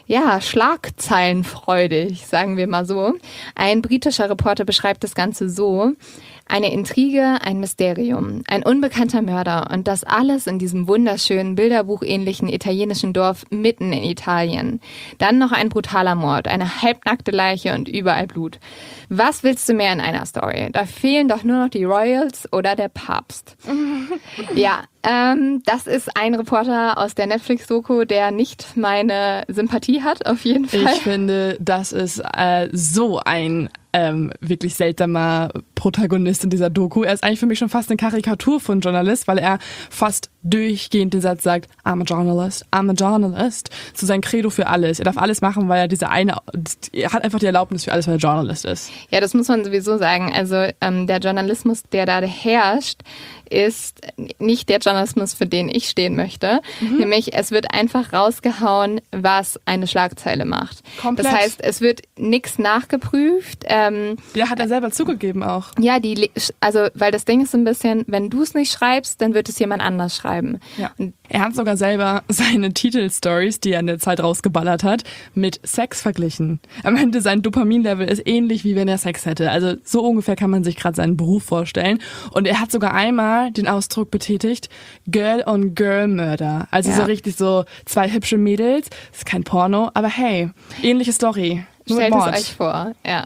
schlagzeilenfreudig, sagen wir mal so. Ein britischer Reporter beschreibt das Ganze so: Eine Intrige, ein Mysterium, ein unbekannter Mörder, und das alles in diesem wunderschönen, bilderbuchähnlichen italienischen Dorf mitten in Italien. Dann noch ein brutaler Mord, eine halbnackte Leiche und überall Blut. Was willst du mehr in einer Story? Da fehlen doch nur noch die Royals oder der Papst. Ja, das ist ein Reporter aus der Netflix-Doku, der nicht meine Sympathie hat, auf jeden Fall. Ich finde, das ist so ein wirklich seltsamer Protagonist in dieser Doku. Er ist eigentlich für mich schon fast eine Karikatur von Journalist, weil er fast durchgehend den Satz sagt, I'm a journalist, zu seinem Credo für alles. Er darf alles machen, weil er hat einfach die Erlaubnis für alles, weil er Journalist ist. Ja, das muss man sowieso sagen. Also der Journalismus, der da herrscht, ist nicht der Journalismus, für den ich stehen möchte. Nämlich, es wird einfach rausgehauen, was eine Schlagzeile macht. Komplett. Das heißt, es wird nichts nachgeprüft. Ja, hat er selber zugegeben auch. Ja, weil das Ding ist so ein bisschen, wenn du es nicht schreibst, dann wird es jemand anders schreiben. Ja. Und er hat sogar selber seine Titelstories, die er in der Zeit rausgeballert hat, mit Sex verglichen. Am Ende sein Dopaminlevel ist ähnlich, wie wenn er Sex hätte. Also so ungefähr kann man sich gerade seinen Beruf vorstellen. Und er hat sogar einmal den Ausdruck betätigt, Girl-on-Girl-Murder. Also so richtig so zwei hübsche Mädels. Das ist kein Porno, aber hey, ähnliche Story. Stellt es euch vor, ja.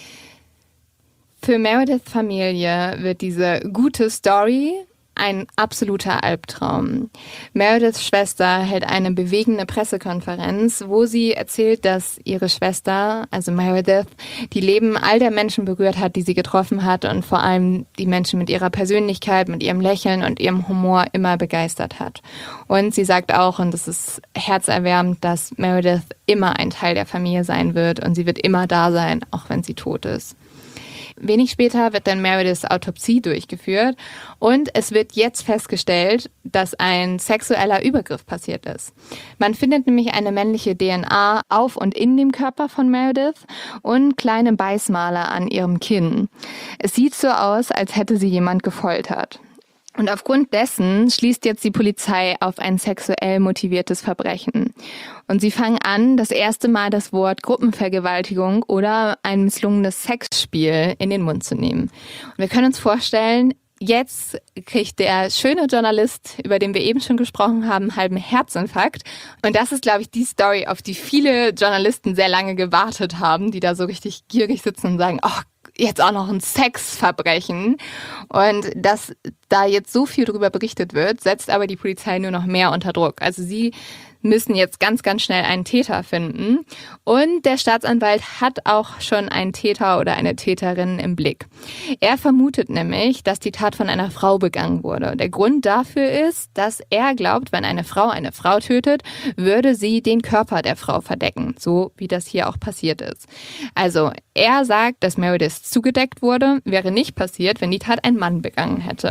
Für Merediths Familie wird diese gute Story ein absoluter Albtraum. Merediths Schwester hält eine bewegende Pressekonferenz, wo sie erzählt, dass ihre Schwester, also Meredith, die Leben all der Menschen berührt hat, die sie getroffen hat, und vor allem die Menschen mit ihrer Persönlichkeit, mit ihrem Lächeln und ihrem Humor immer begeistert hat. Und sie sagt auch, und das ist herzerwärmend, dass Meredith immer ein Teil der Familie sein wird und sie wird immer da sein, auch wenn sie tot ist. Wenig später wird dann Merediths Autopsie durchgeführt und es wird jetzt festgestellt, dass ein sexueller Übergriff passiert ist. Man findet nämlich eine männliche DNA auf und in dem Körper von Meredith und kleine Beißmale an ihrem Kinn. Es sieht so aus, als hätte sie jemand gefoltert. Und aufgrund dessen schließt jetzt die Polizei auf ein sexuell motiviertes Verbrechen. Und sie fangen an, das erste Mal das Wort Gruppenvergewaltigung oder ein misslungenes Sexspiel in den Mund zu nehmen. Und wir können uns vorstellen, jetzt kriegt der schöne Journalist, über den wir eben schon gesprochen haben, einen halben Herzinfarkt. Und das ist, glaube ich, die Story, auf die viele Journalisten sehr lange gewartet haben, die da so richtig gierig sitzen und sagen, oh, jetzt auch noch ein Sexverbrechen. Und dass da jetzt so viel drüber berichtet wird, setzt aber die Polizei nur noch mehr unter Druck. Also sie müssen jetzt ganz, ganz schnell einen Täter finden. Und der Staatsanwalt hat auch schon einen Täter oder eine Täterin im Blick. Er vermutet nämlich, dass die Tat von einer Frau begangen wurde. Der Grund dafür ist, dass er glaubt, wenn eine Frau tötet, würde sie den Körper der Frau verdecken. So wie das hier auch passiert ist. Also er sagt, dass Meredith zugedeckt wurde, wäre nicht passiert, wenn die Tat ein Mann begangen hätte.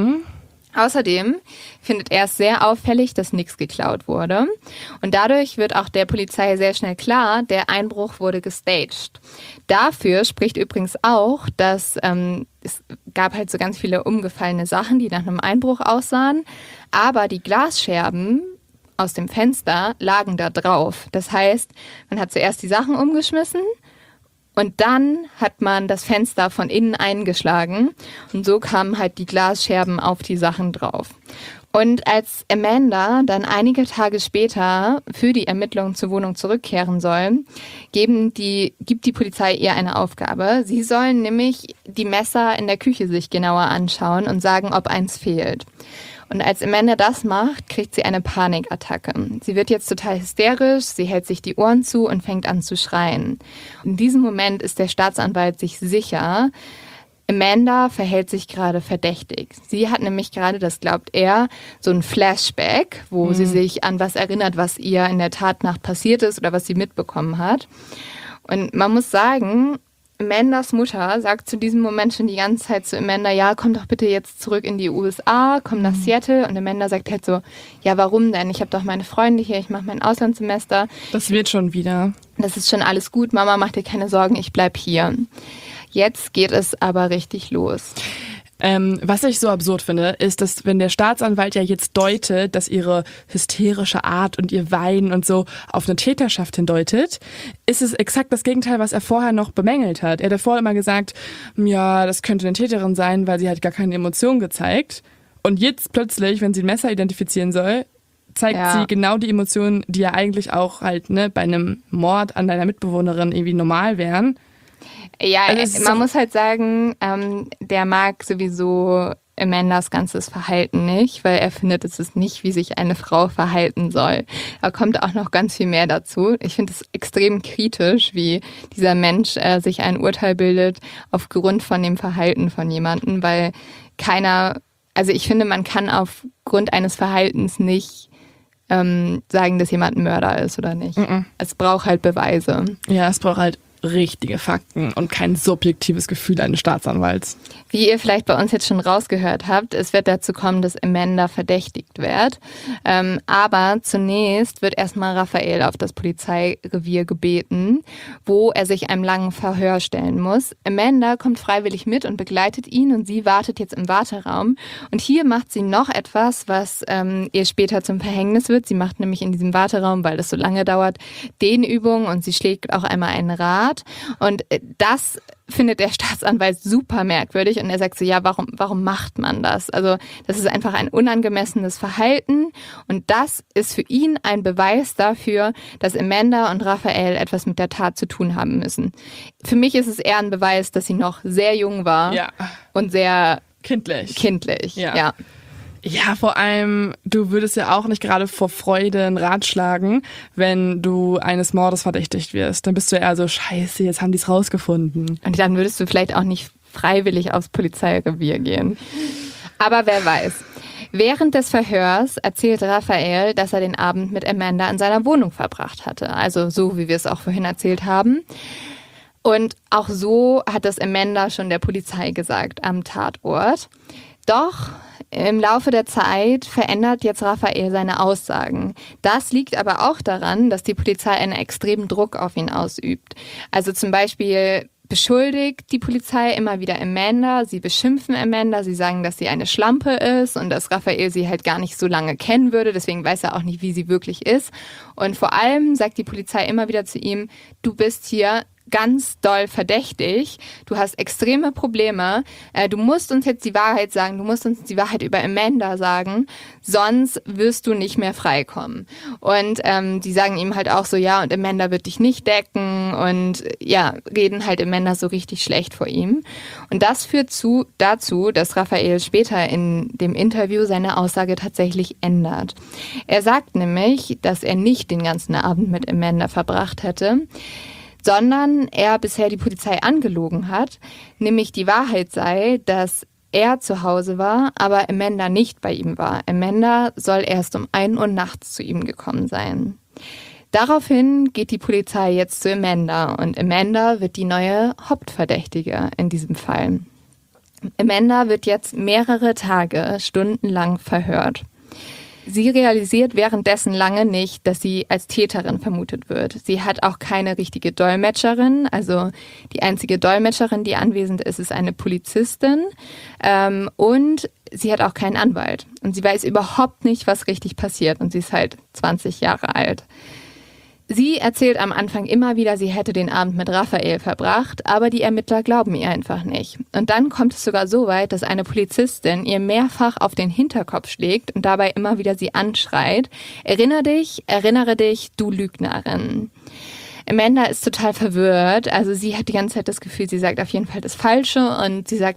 Außerdem findet er es sehr auffällig, dass nichts geklaut wurde. Und dadurch wird auch der Polizei sehr schnell klar, der Einbruch wurde gestaged. Dafür spricht übrigens auch, dass es gab halt so ganz viele umgefallene Sachen, die nach einem Einbruch aussahen. Aber die Glasscherben aus dem Fenster lagen da drauf. Das heißt, man hat zuerst die Sachen umgeschmissen, und dann hat man das Fenster von innen eingeschlagen und so kamen halt die Glasscherben auf die Sachen drauf. Und als Amanda dann einige Tage später für die Ermittlungen zur Wohnung zurückkehren soll, gibt die Polizei ihr eine Aufgabe. Sie sollen nämlich die Messer in der Küche sich genauer anschauen und sagen, ob eins fehlt. Und als Amanda das macht, kriegt sie eine Panikattacke. Sie wird jetzt total hysterisch, sie hält sich die Ohren zu und fängt an zu schreien. In diesem Moment ist der Staatsanwalt sich sicher, Amanda verhält sich gerade verdächtig. Sie hat nämlich gerade, das glaubt er, so ein Flashback, wo sie sich an was erinnert, was ihr in der Tatnacht passiert ist oder was sie mitbekommen hat. Und man muss sagen, Amandas Mutter sagt zu diesem Moment schon die ganze Zeit zu Amanda, ja, komm doch bitte jetzt zurück in die USA, komm nach Seattle. Und Amanda sagt halt so, ja, warum denn? Ich habe doch meine Freunde hier, ich mache mein Auslandssemester. Das wird schon wieder. Das ist schon alles gut, Mama, mach dir keine Sorgen, ich bleib hier. Jetzt geht es aber richtig los. Was ich so absurd finde, ist, dass wenn der Staatsanwalt ja jetzt deutet, dass ihre hysterische Art und ihr Weinen und so auf eine Täterschaft hindeutet, ist es exakt das Gegenteil, was er vorher noch bemängelt hat. Er hat vorher immer gesagt, ja, das könnte eine Täterin sein, weil sie hat gar keine Emotionen gezeigt. Und jetzt plötzlich, wenn sie ein Messer identifizieren soll, zeigt sie genau die Emotionen, die ja eigentlich auch halt bei einem Mord an deiner Mitbewohnerin irgendwie normal wären. Ja, also man muss halt sagen, der mag sowieso Amandas ganzes Verhalten nicht, weil er findet, es ist nicht, wie sich eine Frau verhalten soll. Da kommt auch noch ganz viel mehr dazu. Ich finde es extrem kritisch, wie dieser Mensch sich ein Urteil bildet aufgrund von dem Verhalten von jemandem, weil also ich finde, man kann aufgrund eines Verhaltens nicht sagen, dass jemand ein Mörder ist oder nicht. Es braucht halt Beweise. Ja, es braucht halt richtige Fakten und kein subjektives Gefühl eines Staatsanwalts. Wie ihr vielleicht bei uns jetzt schon rausgehört habt, es wird dazu kommen, dass Amanda verdächtigt wird. Aber zunächst wird erstmal Raphael auf das Polizeirevier gebeten, wo er sich einem langen Verhör stellen muss. Amanda kommt freiwillig mit und begleitet ihn und sie wartet jetzt im Warteraum. Und hier macht sie noch etwas, was ihr später zum Verhängnis wird. Sie macht nämlich in diesem Warteraum, weil das so lange dauert, Dehnübungen und sie schlägt auch einmal einen Rad. Und das findet der Staatsanwalt super merkwürdig und er sagt so, ja, warum macht man das? Also das ist einfach ein unangemessenes Verhalten und das ist für ihn ein Beweis dafür, dass Amanda und Raphael etwas mit der Tat zu tun haben müssen. Für mich ist es eher ein Beweis, dass sie noch sehr jung war und sehr kindlich. Ja. Ja, vor allem, du würdest ja auch nicht gerade vor Freude einen Rat schlagen, wenn du eines Mordes verdächtigt wirst. Dann bist du eher so, scheiße, jetzt haben die es rausgefunden. Und dann würdest du vielleicht auch nicht freiwillig aufs Polizeirevier gehen. Aber wer weiß. Während des Verhörs erzählt Raphael, dass er den Abend mit Amanda in seiner Wohnung verbracht hatte. Also so, wie wir es auch vorhin erzählt haben. Und auch so hat das Amanda schon der Polizei gesagt am Tatort. Doch im Laufe der Zeit verändert jetzt Raphael seine Aussagen. Das liegt aber auch daran, dass die Polizei einen extremen Druck auf ihn ausübt. Also zum Beispiel beschuldigt die Polizei immer wieder Amanda, sie beschimpfen Amanda, sie sagen, dass sie eine Schlampe ist und dass Raphael sie halt gar nicht so lange kennen würde, deswegen weiß er auch nicht, wie sie wirklich ist. Und vor allem sagt die Polizei immer wieder zu ihm, du bist hier ganz doll verdächtig, du hast extreme Probleme, du musst uns jetzt die Wahrheit sagen, du musst uns die Wahrheit über Amanda sagen, sonst wirst du nicht mehr freikommen. Und die sagen ihm halt auch so, ja, und Amanda wird dich nicht decken und ja, reden halt Amanda so richtig schlecht vor ihm. Und das führt dazu, dass Raphael später in dem Interview seine Aussage tatsächlich ändert. Er sagt nämlich, dass er nicht den ganzen Abend mit Amanda verbracht hätte, sondern er bisher die Polizei angelogen hat, nämlich die Wahrheit sei, dass er zu Hause war, aber Amanda nicht bei ihm war. Amanda soll erst um 1 Uhr nachts zu ihm gekommen sein. Daraufhin geht die Polizei jetzt zu Amanda und Amanda wird die neue Hauptverdächtige in diesem Fall. Amanda wird jetzt mehrere Tage, stundenlang verhört. Sie realisiert währenddessen lange nicht, dass sie als Täterin vermutet wird. Sie hat auch keine richtige Dolmetscherin. Also die einzige Dolmetscherin, die anwesend ist, ist eine Polizistin. Und sie hat auch keinen Anwalt. Und sie weiß überhaupt nicht, was richtig passiert. Und sie ist halt 20 Jahre alt. Sie erzählt am Anfang immer wieder, sie hätte den Abend mit Raphael verbracht, aber die Ermittler glauben ihr einfach nicht. Und dann kommt es sogar so weit, dass eine Polizistin ihr mehrfach auf den Hinterkopf schlägt und dabei immer wieder sie anschreit, erinnere dich, du Lügnerin. Amanda ist total verwirrt, also sie hat die ganze Zeit das Gefühl, sie sagt auf jeden Fall das Falsche und sie sagt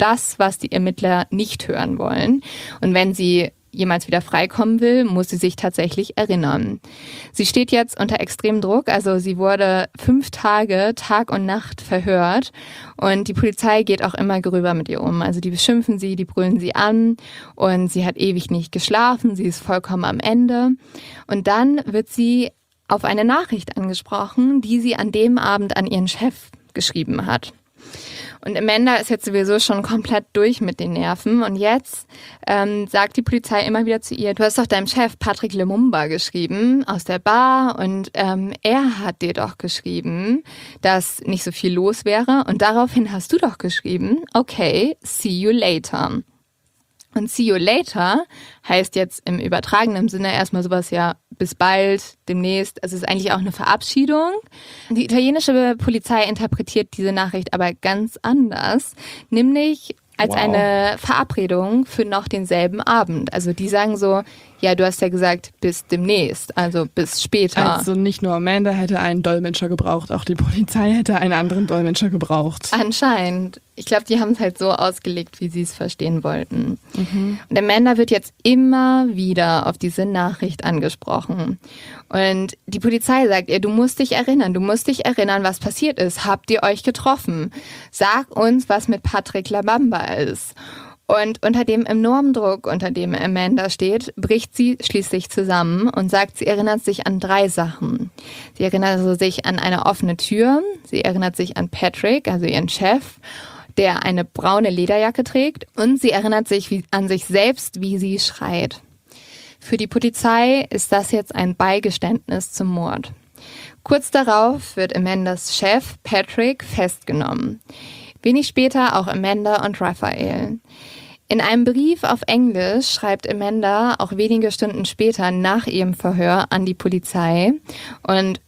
das, was die Ermittler nicht hören wollen. Und wenn sie jemals wieder freikommen will, muss sie sich tatsächlich erinnern. Sie steht jetzt unter extremem Druck, also sie wurde 5 Tage, Tag und Nacht verhört und die Polizei geht auch immer gröber mit ihr um. Also die beschimpfen sie, die brüllen sie an und sie hat ewig nicht geschlafen, sie ist vollkommen am Ende. Und dann wird sie auf eine Nachricht angesprochen, die sie an dem Abend an ihren Chef geschrieben hat. Und Amanda ist jetzt sowieso schon komplett durch mit den Nerven. Und jetzt sagt die Polizei immer wieder zu ihr, du hast doch deinem Chef Patrick Lumumba geschrieben aus der Bar. Und er hat dir doch geschrieben, dass nicht so viel los wäre. Und daraufhin hast du doch geschrieben, okay, see you later. Und see you later heißt jetzt im übertragenen Sinne erstmal sowas, ja, bis bald, demnächst. Also es ist eigentlich auch eine Verabschiedung. Die italienische Polizei interpretiert diese Nachricht aber ganz anders, nämlich als eine Verabredung für noch denselben Abend. Also die sagen so, ja, du hast ja gesagt, bis demnächst, also bis später. Also nicht nur Amanda hätte einen Dolmetscher gebraucht, auch die Polizei hätte einen anderen Dolmetscher gebraucht. Anscheinend. Ich glaube, die haben es halt so ausgelegt, wie sie es verstehen wollten. Mhm. Und Amanda wird jetzt immer wieder auf diese Nachricht angesprochen. Und die Polizei sagt ihr, du musst dich erinnern, was passiert ist. Habt ihr euch getroffen? Sag uns, was mit Patrick Lumumba ist. Und unter dem enormen Druck, unter dem Amanda steht, bricht sie schließlich zusammen und sagt, sie erinnert sich an 3 Sachen. Sie erinnert sich an eine offene Tür, sie erinnert sich an Patrick, also ihren Chef, der eine braune Lederjacke trägt, und sie erinnert sich an sich selbst, wie sie schreit. Für die Polizei ist das jetzt ein Beigeständnis zum Mord. Kurz darauf wird Amandas Chef Patrick festgenommen. Wenig später auch Amanda und Raphael. In einem Brief auf Englisch schreibt Amanda auch wenige Stunden später nach ihrem Verhör an die Polizei. Und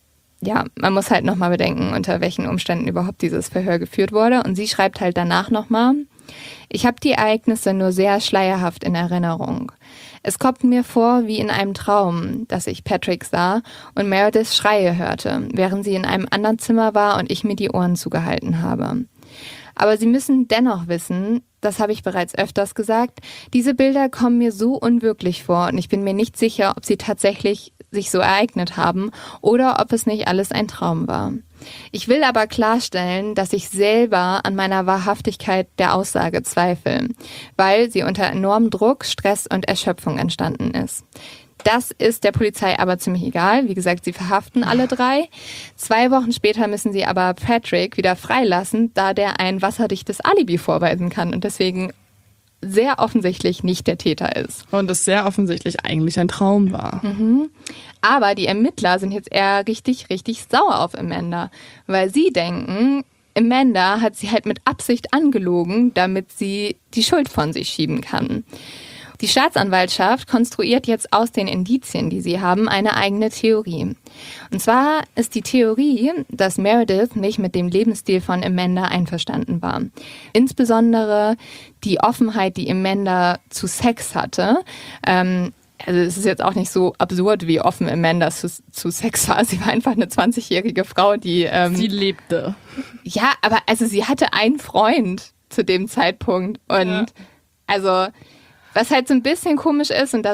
ja, man muss halt nochmal bedenken, unter welchen Umständen überhaupt dieses Verhör geführt wurde. Und sie schreibt halt danach nochmal, ich habe die Ereignisse nur sehr schleierhaft in Erinnerung. Es kommt mir vor wie in einem Traum, dass ich Patrick sah und Merediths Schreie hörte, während sie in einem anderen Zimmer war und ich mir die Ohren zugehalten habe. Aber Sie müssen dennoch wissen, das habe ich bereits öfters gesagt, diese Bilder kommen mir so unwirklich vor und ich bin mir nicht sicher, ob sie tatsächlich sich so ereignet haben oder ob es nicht alles ein Traum war. Ich will aber klarstellen, dass ich selber an meiner Wahrhaftigkeit der Aussage zweifle, weil sie unter enormem Druck, Stress und Erschöpfung entstanden ist. Das ist der Polizei aber ziemlich egal. Wie gesagt, sie verhaften alle 3. 2 Wochen später müssen sie aber Patrick wieder freilassen, da der ein wasserdichtes Alibi vorweisen kann und deswegen sehr offensichtlich nicht der Täter ist. Und es sehr offensichtlich eigentlich ein Traum war. Mhm. Aber die Ermittler sind jetzt eher richtig sauer auf Amanda, weil sie denken, Amanda hat sie halt mit Absicht angelogen, damit sie die Schuld von sich schieben kann. Die Staatsanwaltschaft konstruiert jetzt aus den Indizien, die sie haben, eine eigene Theorie. Und zwar ist die Theorie, dass Meredith nicht mit dem Lebensstil von Amanda einverstanden war. Insbesondere die Offenheit, die Amanda zu Sex hatte. Also es ist jetzt auch nicht so absurd, wie offen Amanda zu Sex war. Sie war einfach eine 20-jährige Frau, die... sie lebte. Ja, aber also sie hatte einen Freund zu dem Zeitpunkt. Und also... Was halt so ein bisschen komisch ist, und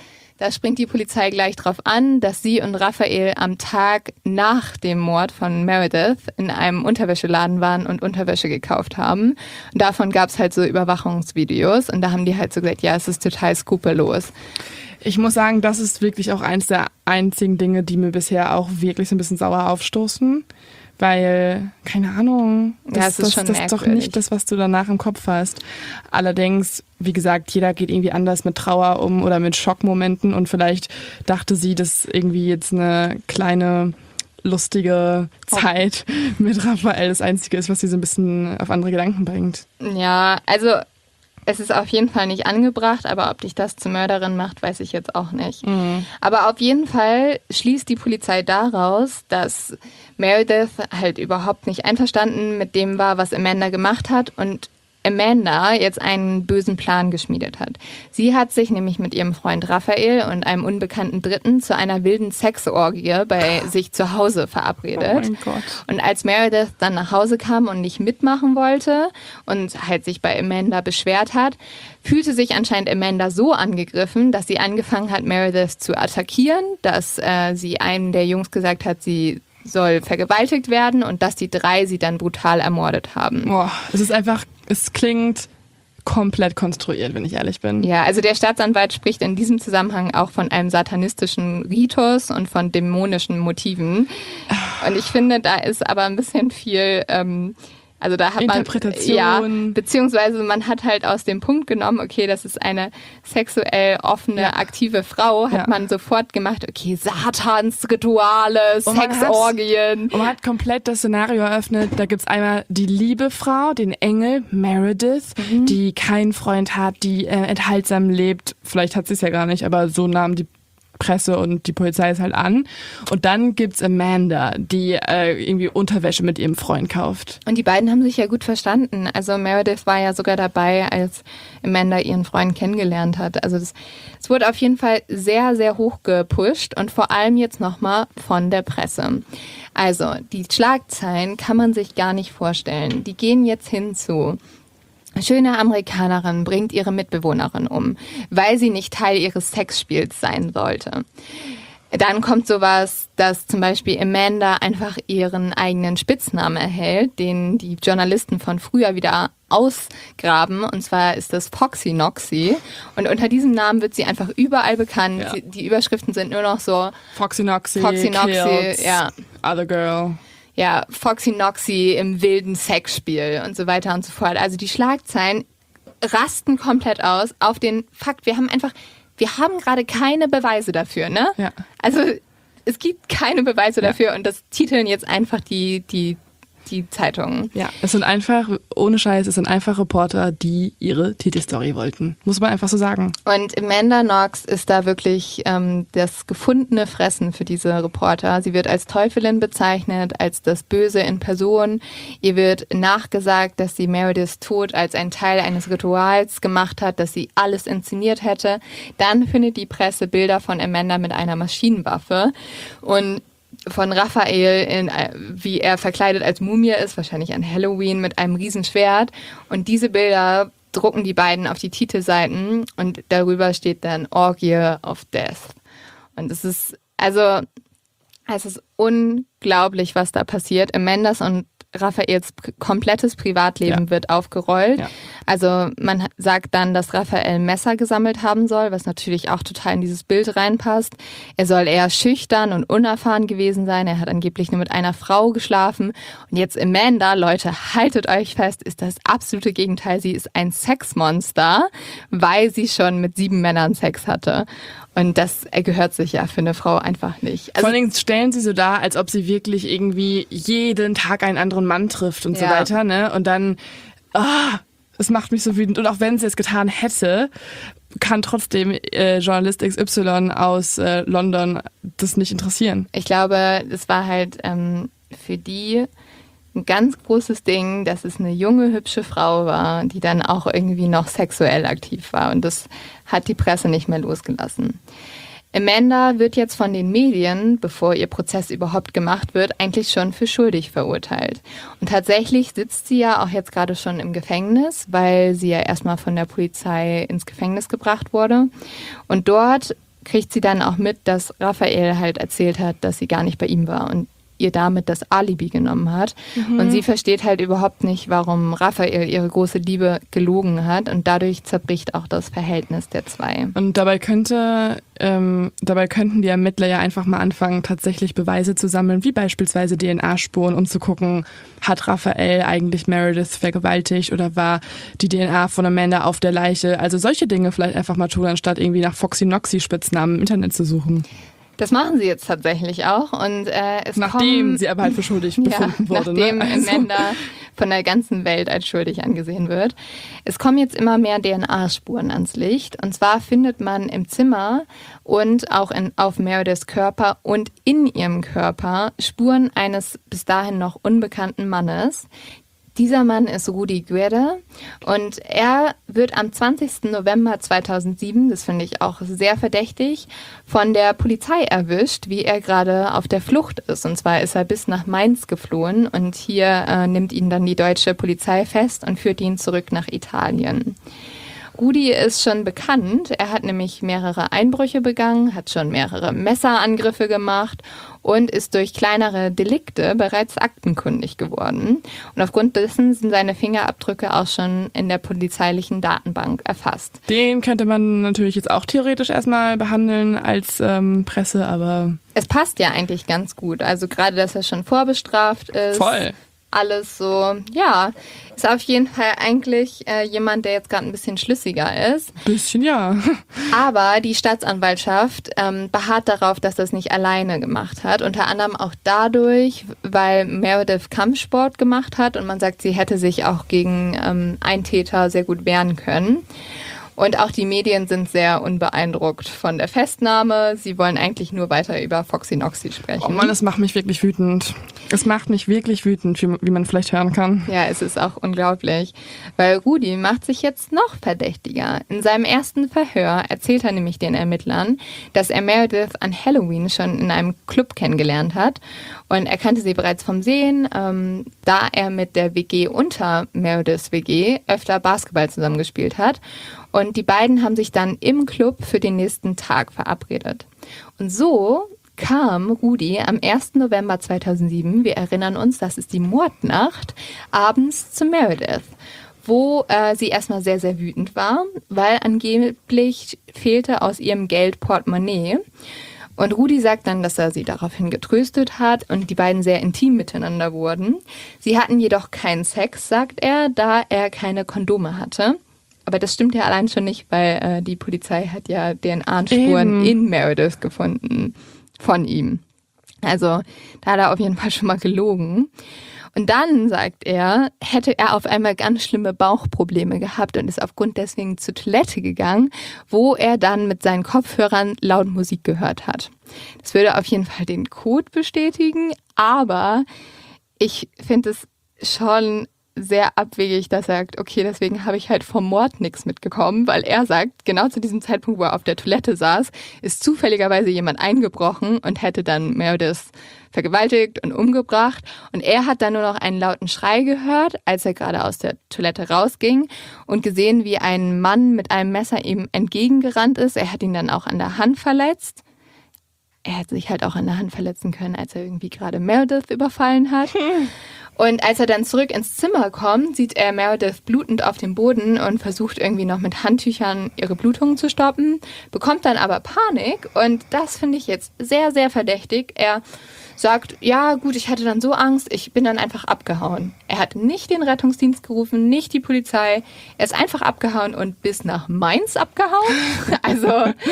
da springt die Polizei gleich drauf an, dass sie und Raphael am Tag nach dem Mord von Meredith in einem Unterwäscheladen waren und Unterwäsche gekauft haben. Und davon gab es halt so Überwachungsvideos und da haben die halt so gesagt, ja, es ist total skrupellos. Ich muss sagen, das ist wirklich auch eins der einzigen Dinge, die mir bisher auch wirklich so ein bisschen sauer aufstoßen. Weil, keine Ahnung, das ist doch nicht das, was du danach im Kopf hast. Allerdings, wie gesagt, jeder geht irgendwie anders mit Trauer um oder mit Schockmomenten und vielleicht dachte sie, dass irgendwie jetzt eine kleine lustige Zeit mit Raphael das Einzige ist, was sie so ein bisschen auf andere Gedanken bringt. Ja, also es ist auf jeden Fall nicht angebracht, aber ob dich das zur Mörderin macht, weiß ich jetzt auch nicht. Mhm. Aber auf jeden Fall schließt die Polizei daraus, dass Meredith halt überhaupt nicht einverstanden mit dem war, was Amanda gemacht hat und Amanda jetzt einen bösen Plan geschmiedet hat. Sie hat sich nämlich mit ihrem Freund Raphael und einem unbekannten Dritten zu einer wilden Sexorgie bei sich zu Hause verabredet. Oh mein Gott. Und als Meredith dann nach Hause kam und nicht mitmachen wollte und halt sich bei Amanda beschwert hat, fühlte sich anscheinend Amanda so angegriffen, dass sie angefangen hat, Meredith zu attackieren, dass sie einem der Jungs gesagt hat, sie soll vergewaltigt werden und dass die 3 sie dann brutal ermordet haben. Boah, es klingt komplett konstruiert, wenn ich ehrlich bin. Ja, also der Staatsanwalt spricht in diesem Zusammenhang auch von einem satanistischen Ritus und von dämonischen Motiven. Und ich finde, da ist aber ein bisschen viel... Also da hat Interpretation. Ja, beziehungsweise man hat halt aus dem Punkt genommen, okay, das ist eine sexuell offene, aktive Frau, hat man sofort gemacht, okay, Satansrituale, Sexorgien. Und man hat komplett das Szenario eröffnet, da gibt's einmal die liebe Frau, den Engel, Meredith, die keinen Freund hat, die enthaltsam lebt, vielleicht hat sie es ja gar nicht, aber so nahm die Presse und die Polizei es halt an. Und dann gibt's Amanda, die irgendwie Unterwäsche mit ihrem Freund kauft. Und die beiden haben sich ja gut verstanden. Also Meredith war ja sogar dabei, als Amanda ihren Freund kennengelernt hat. Also es wurde auf jeden Fall sehr, sehr hoch gepusht und vor allem jetzt nochmal von der Presse. Also die Schlagzeilen kann man sich gar nicht vorstellen. Die gehen jetzt hinzu. Schöne Amerikanerin bringt ihre Mitbewohnerin um, weil sie nicht Teil ihres Sexspiels sein sollte. Dann kommt sowas, dass zum Beispiel Amanda einfach ihren eigenen Spitznamen erhält, den die Journalisten von früher wieder ausgraben. Und zwar ist das Foxy Noxy. Und unter diesem Namen wird sie einfach überall bekannt. Ja. Die Überschriften sind nur noch so Foxy Noxy, kills, ja. Other girl. Ja, Foxy Noxy im wilden Sexspiel und so weiter und so fort. Also die Schlagzeilen rasten komplett aus auf den Fakt, wir haben gerade keine Beweise dafür, ne? Ja. Also es gibt keine Beweise dafür und das titeln jetzt einfach die Zeitungen. Ja, es sind einfach Reporter, die ihre Titelstory wollten. Muss man einfach so sagen. Und Amanda Knox ist da wirklich das gefundene Fressen für diese Reporter. Sie wird als Teufelin bezeichnet, als das Böse in Person. Ihr wird nachgesagt, dass sie Merediths Tod als ein Teil eines Rituals gemacht hat, dass sie alles inszeniert hätte. Dann findet die Presse Bilder von Amanda mit einer Maschinenwaffe und von Raphael, wie er verkleidet als Mumie ist, wahrscheinlich an Halloween mit einem Riesenschwert. Und diese Bilder drucken die beiden auf die Titelseiten und darüber steht dann Orgy of Death. Und es ist unglaublich, was da passiert. Amandas und Raphaels komplettes Privatleben wird aufgerollt. Ja. Also man sagt dann, dass Raphael Messer gesammelt haben soll, was natürlich auch total in dieses Bild reinpasst. Er soll eher schüchtern und unerfahren gewesen sein. Er hat angeblich nur mit einer Frau geschlafen. Und jetzt Amanda, Leute, haltet euch fest, ist das absolute Gegenteil. Sie ist ein Sexmonster, weil sie schon mit 7 Männern Sex hatte. Und das gehört sich ja für eine Frau einfach nicht. Also vor allen Dingen stellen sie so dar, als ob sie wirklich irgendwie jeden Tag einen anderen Mann trifft und so weiter, ne? Und dann, es macht mich so wütend. Und auch wenn sie es getan hätte, kann trotzdem Journalist XY aus London das nicht interessieren. Ich glaube, es war halt für die ein ganz großes Ding, dass es eine junge, hübsche Frau war, die dann auch irgendwie noch sexuell aktiv war. Und das hat die Presse nicht mehr losgelassen. Amanda wird jetzt von den Medien, bevor ihr Prozess überhaupt gemacht wird, eigentlich schon für schuldig verurteilt. Und tatsächlich sitzt sie ja auch jetzt gerade schon im Gefängnis, weil sie ja erstmal von der Polizei ins Gefängnis gebracht wurde. Und dort kriegt sie dann auch mit, dass Raphael halt erzählt hat, dass sie gar nicht bei ihm war und ihr damit das Alibi genommen hat. Und sie versteht halt überhaupt nicht, warum Raphael ihre große Liebe gelogen hat und dadurch zerbricht auch das Verhältnis der zwei. Und dabei könnten die Ermittler ja einfach mal anfangen, tatsächlich Beweise zu sammeln, wie beispielsweise DNA-Spuren, um zu gucken, hat Raphael eigentlich Meredith vergewaltigt oder war die DNA von Amanda auf der Leiche? Also solche Dinge vielleicht einfach mal tun, anstatt irgendwie nach Foxy Noxy Spitznamen im Internet zu suchen. Das machen sie jetzt tatsächlich auch. Und nachdem sie aber halt für schuldig befunden wurde. Nachdem Amanda von der ganzen Welt als schuldig angesehen wird. Es kommen jetzt immer mehr DNA-Spuren ans Licht. Und zwar findet man im Zimmer und auch auf Merediths Körper und in ihrem Körper Spuren eines bis dahin noch unbekannten Mannes, Dieser Mann ist Rudy Guerra und er wird am 20. November 2007, das finde ich auch sehr verdächtig, von der Polizei erwischt, wie er gerade auf der Flucht ist. Und zwar ist er bis nach Mainz geflohen und hier nimmt ihn dann die deutsche Polizei fest und führt ihn zurück nach Italien. Rudi ist schon bekannt. Er hat nämlich mehrere Einbrüche begangen, hat schon mehrere Messerangriffe gemacht und ist durch kleinere Delikte bereits aktenkundig geworden. Und aufgrund dessen sind seine Fingerabdrücke auch schon in der polizeilichen Datenbank erfasst. Den könnte man natürlich jetzt auch theoretisch erstmal behandeln als Presse, aber... Es passt ja eigentlich ganz gut. Also gerade, dass er schon vorbestraft ist. Voll. Alles so, ja, ist auf jeden Fall eigentlich jemand, der jetzt gerade ein bisschen schlüssiger ist. Bisschen, ja. Aber die Staatsanwaltschaft beharrt darauf, dass das nicht alleine gemacht hat. Unter anderem auch dadurch, weil Meredith Kampfsport gemacht hat und man sagt, sie hätte sich auch gegen einen Täter sehr gut wehren können. Und auch die Medien sind sehr unbeeindruckt von der Festnahme. Sie wollen eigentlich nur weiter über Foxy Noxy sprechen. Oh Mann, das macht mich wirklich wütend. Es macht mich wirklich wütend, wie man vielleicht hören kann. Ja, es ist auch unglaublich, weil Rudi macht sich jetzt noch verdächtiger. In seinem ersten Verhör erzählt er nämlich den Ermittlern, dass er Meredith an Halloween schon in einem Club kennengelernt hat. Und er kannte sie bereits vom Sehen, da er mit der WG unter Merediths WG öfter Basketball zusammengespielt hat. Und die beiden haben sich dann im Club für den nächsten Tag verabredet. Und so kam Rudi am 1. November 2007, wir erinnern uns, das ist die Mordnacht, abends zu Meredith, wo sie erstmal sehr, sehr wütend war, weil angeblich fehlte aus ihrem Geld Portemonnaie. Und Rudi sagt dann, dass er sie daraufhin getröstet hat und die beiden sehr intim miteinander wurden. Sie hatten jedoch keinen Sex, sagt er, da er keine Kondome hatte. Aber das stimmt ja allein schon nicht, weil die Polizei hat ja DNA-Spuren in Meredith gefunden von ihm. Also da hat er auf jeden Fall schon mal gelogen. Und dann, sagt er, hätte er auf einmal ganz schlimme Bauchprobleme gehabt und ist aufgrund deswegen zur Toilette gegangen, wo er dann mit seinen Kopfhörern laut Musik gehört hat. Das würde auf jeden Fall den Code bestätigen, aber ich finde es schon sehr abwegig, dass er sagt, okay, deswegen habe ich halt vom Mord nichts mitgekommen, weil er sagt, genau zu diesem Zeitpunkt, wo er auf der Toilette saß, ist zufälligerweise jemand eingebrochen und hätte dann Meredith vergewaltigt und umgebracht und er hat dann nur noch einen lauten Schrei gehört, als er gerade aus der Toilette rausging und gesehen, wie ein Mann mit einem Messer ihm entgegengerannt ist. Er hat ihn dann auch an der Hand verletzt. Er hätte sich halt auch an der Hand verletzen können, als er irgendwie gerade Meredith überfallen hat. Und als er dann zurück ins Zimmer kommt, sieht er Meredith blutend auf dem Boden und versucht irgendwie noch mit Handtüchern ihre Blutungen zu stoppen, bekommt dann aber Panik und das finde ich jetzt sehr, sehr verdächtig. Er sagt, ja gut, ich hatte dann so Angst, ich bin dann einfach abgehauen. Er hat nicht den Rettungsdienst gerufen, nicht die Polizei, er ist einfach abgehauen und bis nach Mainz abgehauen. Also...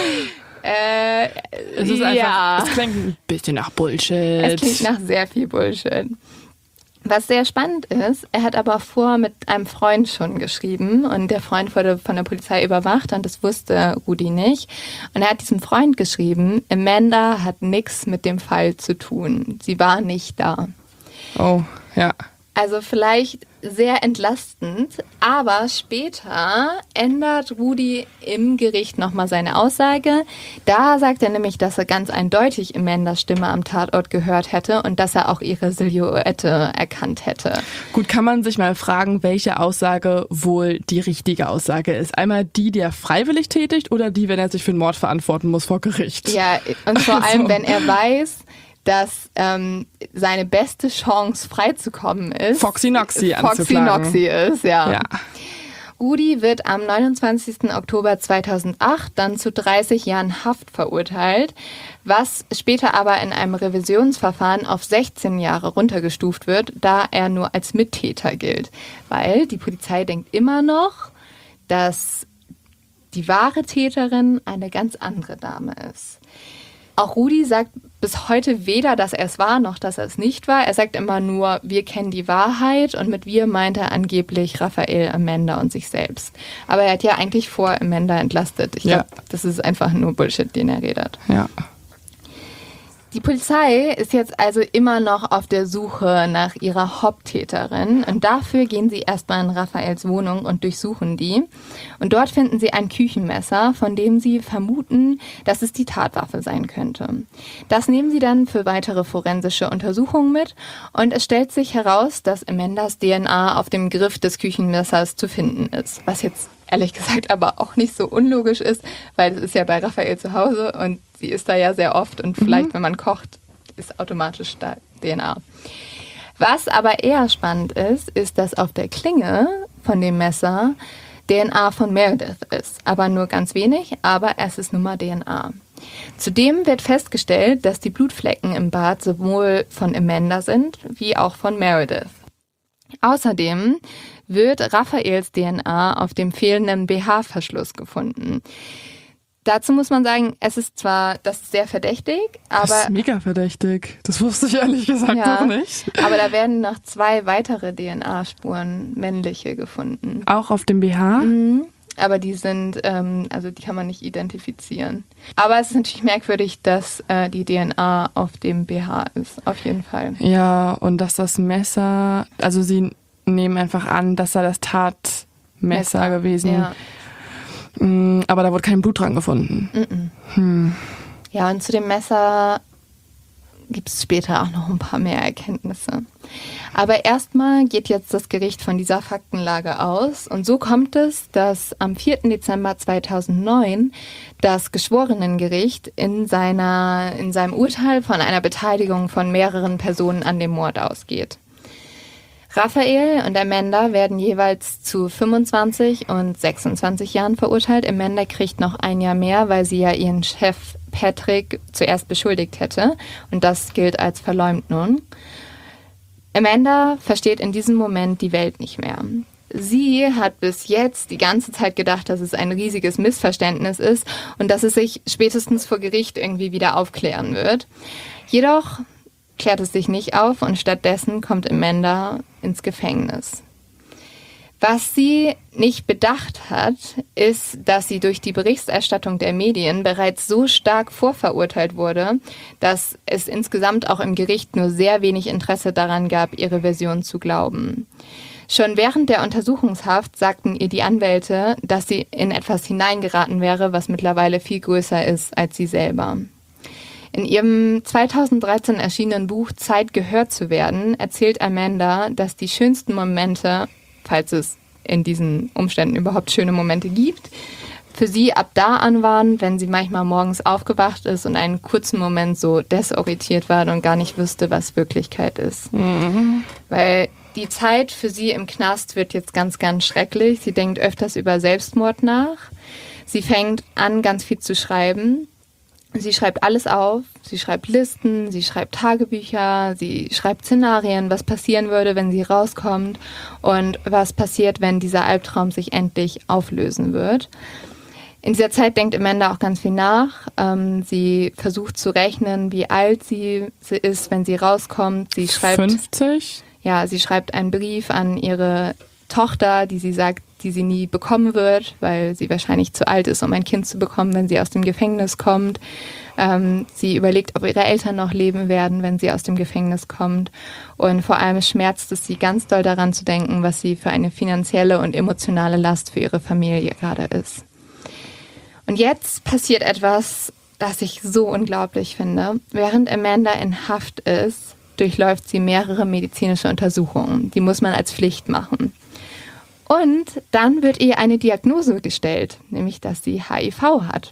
es ist einfach, es klingt ein bisschen nach Bullshit. Es klingt nach sehr viel Bullshit. Was sehr spannend ist, er hat aber vorher mit einem Freund schon geschrieben und der Freund wurde von der Polizei überwacht und das wusste Rudi nicht. Und er hat diesem Freund geschrieben, Amanda hat nichts mit dem Fall zu tun. Sie war nicht da. Oh, ja. Also vielleicht sehr entlastend, aber später ändert Rudi im Gericht nochmal seine Aussage. Da sagt er nämlich, dass er ganz eindeutig Amandas Stimme am Tatort gehört hätte und dass er auch ihre Silhouette erkannt hätte. Gut, kann man sich mal fragen, welche Aussage wohl die richtige Aussage ist. Einmal die er freiwillig tätigt oder die, wenn er sich für den Mord verantworten muss vor Gericht? Ja, und vor allem, wenn er weiß, dass seine beste Chance freizukommen ist. Foxy Noxy anzuklagen. Foxy Noxy ist, ja. Ja. Rudi wird am 29. Oktober 2008 dann zu 30 Jahren Haft verurteilt, was später aber in einem Revisionsverfahren auf 16 Jahre runtergestuft wird, da er nur als Mittäter gilt. Weil die Polizei denkt immer noch, dass die wahre Täterin eine ganz andere Dame ist. Auch Rudi sagt bis heute weder, dass er es war, noch dass er es nicht war. Er sagt immer nur, wir kennen die Wahrheit und mit wir meint er angeblich Raphael, Amanda und sich selbst. Aber er hat ja eigentlich vor Amanda entlastet. Ich glaube, das ist einfach nur Bullshit, den er redet. Ja. Die Polizei ist jetzt also immer noch auf der Suche nach ihrer Haupttäterin und dafür gehen sie erstmal in Raphaels Wohnung und durchsuchen die. Und dort finden sie ein Küchenmesser, von dem sie vermuten, dass es die Tatwaffe sein könnte. Das nehmen sie dann für weitere forensische Untersuchungen mit und es stellt sich heraus, dass Amandas DNA auf dem Griff des Küchenmessers zu finden ist, was jetzt ehrlich gesagt aber auch nicht so unlogisch ist, weil es ist ja bei Raphael zu Hause und sie ist da ja sehr oft und vielleicht, wenn man kocht, ist automatisch da DNA. Was aber eher spannend ist, dass auf der Klinge von dem Messer DNA von Meredith ist. Aber nur ganz wenig, aber es ist nun mal DNA. Zudem wird festgestellt, dass die Blutflecken im Bad sowohl von Amanda sind, wie auch von Meredith. Außerdem wird Raphaels DNA auf dem fehlenden BH-Verschluss gefunden. Dazu muss man sagen, es ist zwar das ist sehr verdächtig, aber... Das ist mega verdächtig. Das wusste ich ehrlich gesagt noch nicht. Aber da werden noch 2 weitere DNA-Spuren, männliche, gefunden. Auch auf dem BH? Mhm. Aber die sind, also die kann man nicht identifizieren. Aber es ist natürlich merkwürdig, dass die DNA auf dem BH ist, auf jeden Fall. Ja, und dass das Messer, also sie nehmen einfach an, dass da das Tatmesser gewesen. Ja. Aber da wurde kein Blut dran gefunden. Ja, und zu dem Messer gibt es später auch noch ein paar mehr Erkenntnisse. Aber erstmal geht jetzt das Gericht von dieser Faktenlage aus. Und so kommt es, dass am 4. Dezember 2009 das Geschworenengericht in seinem Urteil von einer Beteiligung von mehreren Personen an dem Mord ausgeht. Raphael und Amanda werden jeweils zu 25 und 26 Jahren verurteilt. Amanda kriegt noch ein Jahr mehr, weil sie ja ihren Chef Patrick zuerst beschuldigt hätte. Und das gilt als Verleumdung. Amanda versteht in diesem Moment die Welt nicht mehr. Sie hat bis jetzt die ganze Zeit gedacht, dass es ein riesiges Missverständnis ist und dass es sich spätestens vor Gericht irgendwie wieder aufklären wird. Jedoch klärt es sich nicht auf und stattdessen kommt Amanda ins Gefängnis. Was sie nicht bedacht hat, ist, dass sie durch die Berichterstattung der Medien bereits so stark vorverurteilt wurde, dass es insgesamt auch im Gericht nur sehr wenig Interesse daran gab, ihre Version zu glauben. Schon während der Untersuchungshaft sagten ihr die Anwälte, dass sie in etwas hineingeraten wäre, was mittlerweile viel größer ist als sie selber. In ihrem 2013 erschienenen Buch Zeit gehört zu werden, erzählt Amanda, dass die schönsten Momente, falls es in diesen Umständen überhaupt schöne Momente gibt, für sie ab da an waren, wenn sie manchmal morgens aufgewacht ist und einen kurzen Moment so desorientiert war und gar nicht wusste, was Wirklichkeit ist. Weil die Zeit für sie im Knast wird jetzt ganz, ganz schrecklich. Sie denkt öfters über Selbstmord nach. Sie fängt an, ganz viel zu schreiben. Sie schreibt alles auf, sie schreibt Listen, sie schreibt Tagebücher, sie schreibt Szenarien, was passieren würde, wenn sie rauskommt und was passiert, wenn dieser Albtraum sich endlich auflösen wird. In dieser Zeit denkt Amanda auch ganz viel nach. Sie versucht zu rechnen, wie alt sie ist, wenn sie rauskommt. Sie schreibt 50? Ja, sie schreibt einen Brief an ihre Tochter, die sie sagt, die sie nie bekommen wird, weil sie wahrscheinlich zu alt ist, um ein Kind zu bekommen, wenn sie aus dem Gefängnis kommt. Sie überlegt, ob ihre Eltern noch leben werden, wenn sie aus dem Gefängnis kommt. Und vor allem schmerzt es sie ganz doll daran zu denken, was sie für eine finanzielle und emotionale Last für ihre Familie gerade ist. Und jetzt passiert etwas, das ich so unglaublich finde. Während Amanda in Haft ist, durchläuft sie mehrere medizinische Untersuchungen. Die muss man als Pflicht machen. Und dann wird ihr eine Diagnose gestellt, nämlich, dass sie HIV hat.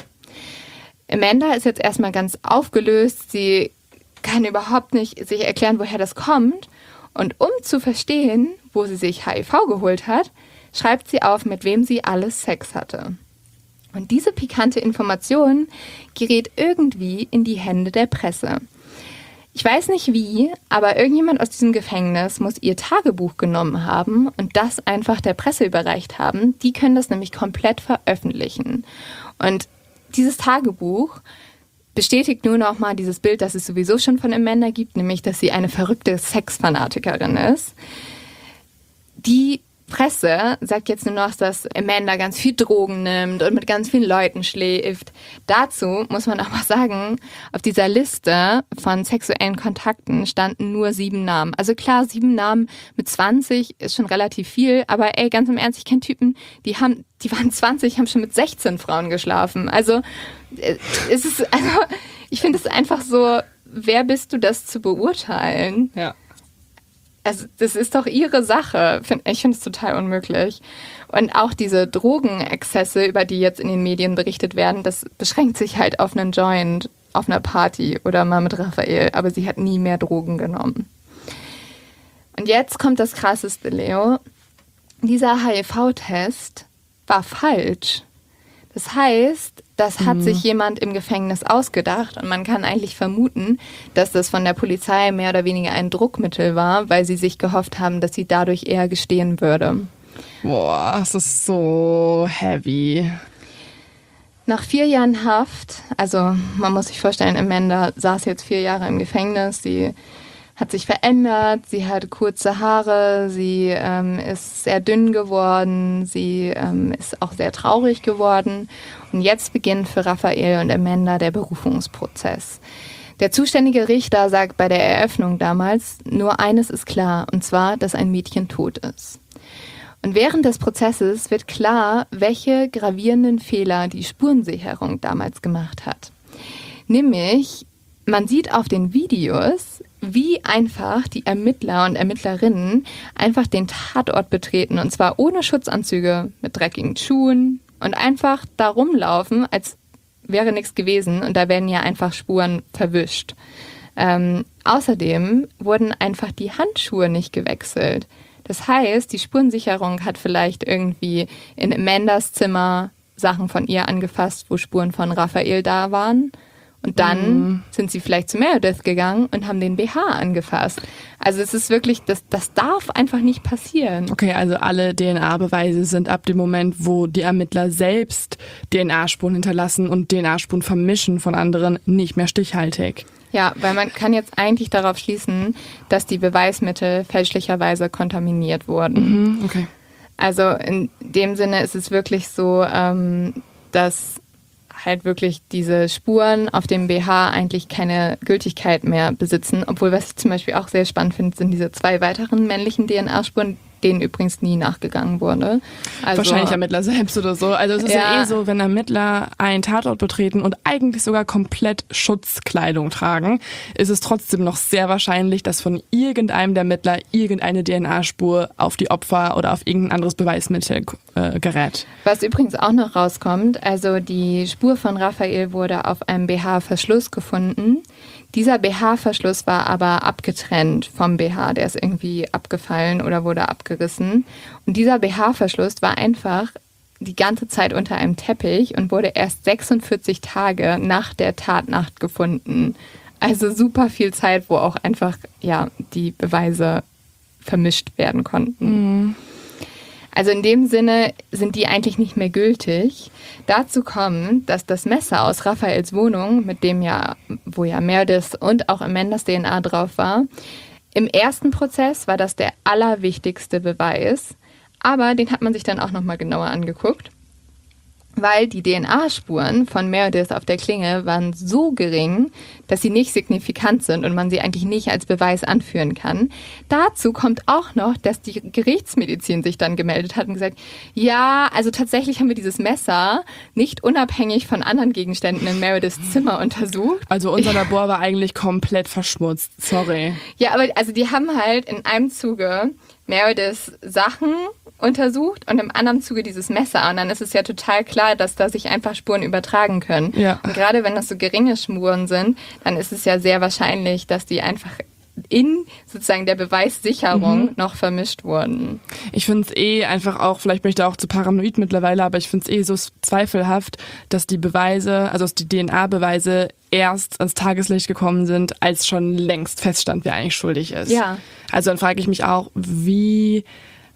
Amanda ist jetzt erstmal ganz aufgelöst. Sie kann überhaupt nicht sich erklären, woher das kommt. Und um zu verstehen, wo sie sich HIV geholt hat, schreibt sie auf, mit wem sie alles Sex hatte. Und diese pikante Information gerät irgendwie in die Hände der Presse. Ich weiß nicht wie, aber irgendjemand aus diesem Gefängnis muss ihr Tagebuch genommen haben und das einfach der Presse überreicht haben. Die können das nämlich komplett veröffentlichen. Und dieses Tagebuch bestätigt nur noch mal dieses Bild, das es sowieso schon von Amanda gibt, nämlich, dass sie eine verrückte Sexfanatikerin ist, die Presse sagt jetzt nur noch, dass Amanda ganz viel Drogen nimmt und mit ganz vielen Leuten schläft. Dazu muss man aber sagen, auf dieser Liste von sexuellen Kontakten standen nur 7 Namen. Also klar, 7 Namen mit 20 ist schon relativ viel, aber ganz im Ernst, ich kenne Typen, die waren 20, haben schon mit 16 Frauen geschlafen. Also ich finde es einfach so, wer bist du, das zu beurteilen? Ja. Also das ist doch ihre Sache. Ich finde es total unmöglich. Und auch diese Drogenexzesse, über die jetzt in den Medien berichtet werden, das beschränkt sich halt auf einen Joint, auf einer Party oder mal mit Raphael. Aber sie hat nie mehr Drogen genommen. Und jetzt kommt das Krasseste, Leo. Dieser HIV-Test war falsch. Das heißt, das hat sich jemand im Gefängnis ausgedacht und man kann eigentlich vermuten, dass das von der Polizei mehr oder weniger ein Druckmittel war, weil sie sich gehofft haben, dass sie dadurch eher gestehen würde. Boah, das ist so heavy. Nach 4 Jahren Haft, also man muss sich vorstellen, Amanda saß jetzt 4 Jahre im Gefängnis, sie hat sich verändert, sie hat kurze Haare, sie ist sehr dünn geworden, sie ist auch sehr traurig geworden. Und jetzt beginnt für Raphael und Amanda der Berufungsprozess. Der zuständige Richter sagt bei der Eröffnung damals, nur eines ist klar, und zwar, dass ein Mädchen tot ist. Und während des Prozesses wird klar, welche gravierenden Fehler die Spurensicherung damals gemacht hat. Nämlich, man sieht auf den Videos, wie einfach die Ermittler und Ermittlerinnen einfach den Tatort betreten. Und zwar ohne Schutzanzüge, mit dreckigen Schuhen und einfach da rumlaufen, als wäre nichts gewesen. Und da werden ja einfach Spuren verwischt. Außerdem wurden einfach die Handschuhe nicht gewechselt. Das heißt, die Spurensicherung hat vielleicht irgendwie in Amandas Zimmer Sachen von ihr angefasst, wo Spuren von Raphael da waren. Und dann sind sie vielleicht zu Meredith gegangen und haben den BH angefasst. Also es ist wirklich, das darf einfach nicht passieren. Okay, also alle DNA-Beweise sind ab dem Moment, wo die Ermittler selbst DNA-Spuren hinterlassen und DNA-Spuren vermischen von anderen, nicht mehr stichhaltig. Ja, weil man kann jetzt eigentlich darauf schließen, dass die Beweismittel fälschlicherweise kontaminiert wurden. Okay. Also in dem Sinne ist es wirklich so, dass halt wirklich diese Spuren auf dem BH eigentlich keine Gültigkeit mehr besitzen. Obwohl, was ich zum Beispiel auch sehr spannend finde, sind diese 2 weiteren männlichen DNA-Spuren, denen übrigens nie nachgegangen wurde. Also, wahrscheinlich Ermittler selbst oder so. Also es ist ja so, wenn Ermittler einen Tatort betreten und eigentlich sogar komplett Schutzkleidung tragen, ist es trotzdem noch sehr wahrscheinlich, dass von irgendeinem der Ermittler irgendeine DNA-Spur auf die Opfer oder auf irgendein anderes Beweismittel gerät. Was übrigens auch noch rauskommt, also die Spur von Raphael wurde auf einem BH-Verschluss gefunden. Dieser BH-Verschluss war aber abgetrennt vom BH, der ist irgendwie abgefallen oder wurde abgerissen. Und dieser BH-Verschluss war einfach die ganze Zeit unter einem Teppich und wurde erst 46 Tage nach der Tatnacht gefunden. Also super viel Zeit, wo auch einfach die Beweise vermischt werden konnten. Also in dem Sinne sind die eigentlich nicht mehr gültig. Dazu kommt, dass das Messer aus Raphaels Wohnung, mit dem wo Meredith und auch Amandas DNA drauf war, im ersten Prozess war das der allerwichtigste Beweis. Aber den hat man sich dann auch nochmal genauer angeguckt. Weil die DNA-Spuren von Meredith auf der Klinge waren so gering, dass sie nicht signifikant sind und man sie eigentlich nicht als Beweis anführen kann. Dazu kommt auch noch, dass die Gerichtsmedizin sich dann gemeldet hat und gesagt, ja, also tatsächlich haben wir dieses Messer nicht unabhängig von anderen Gegenständen in Merediths Zimmer untersucht. Also unser Labor war eigentlich komplett verschmutzt, sorry. Ja, aber also die haben halt in einem Zuge Merediths Sachen untersucht und im anderen Zuge dieses Messer. Und dann ist es ja total klar, dass da sich einfach Spuren übertragen können. Ja. Und gerade wenn das so geringe Spuren sind, dann ist es ja sehr wahrscheinlich, dass die einfach in sozusagen der Beweissicherung noch vermischt wurden. Ich finde es einfach auch, vielleicht bin ich da auch zu paranoid mittlerweile, aber ich finde es so zweifelhaft, dass die Beweise, also dass die DNA-Beweise erst ans Tageslicht gekommen sind, als schon längst feststand, wer eigentlich schuldig ist. Ja. Also dann frage ich mich auch, wie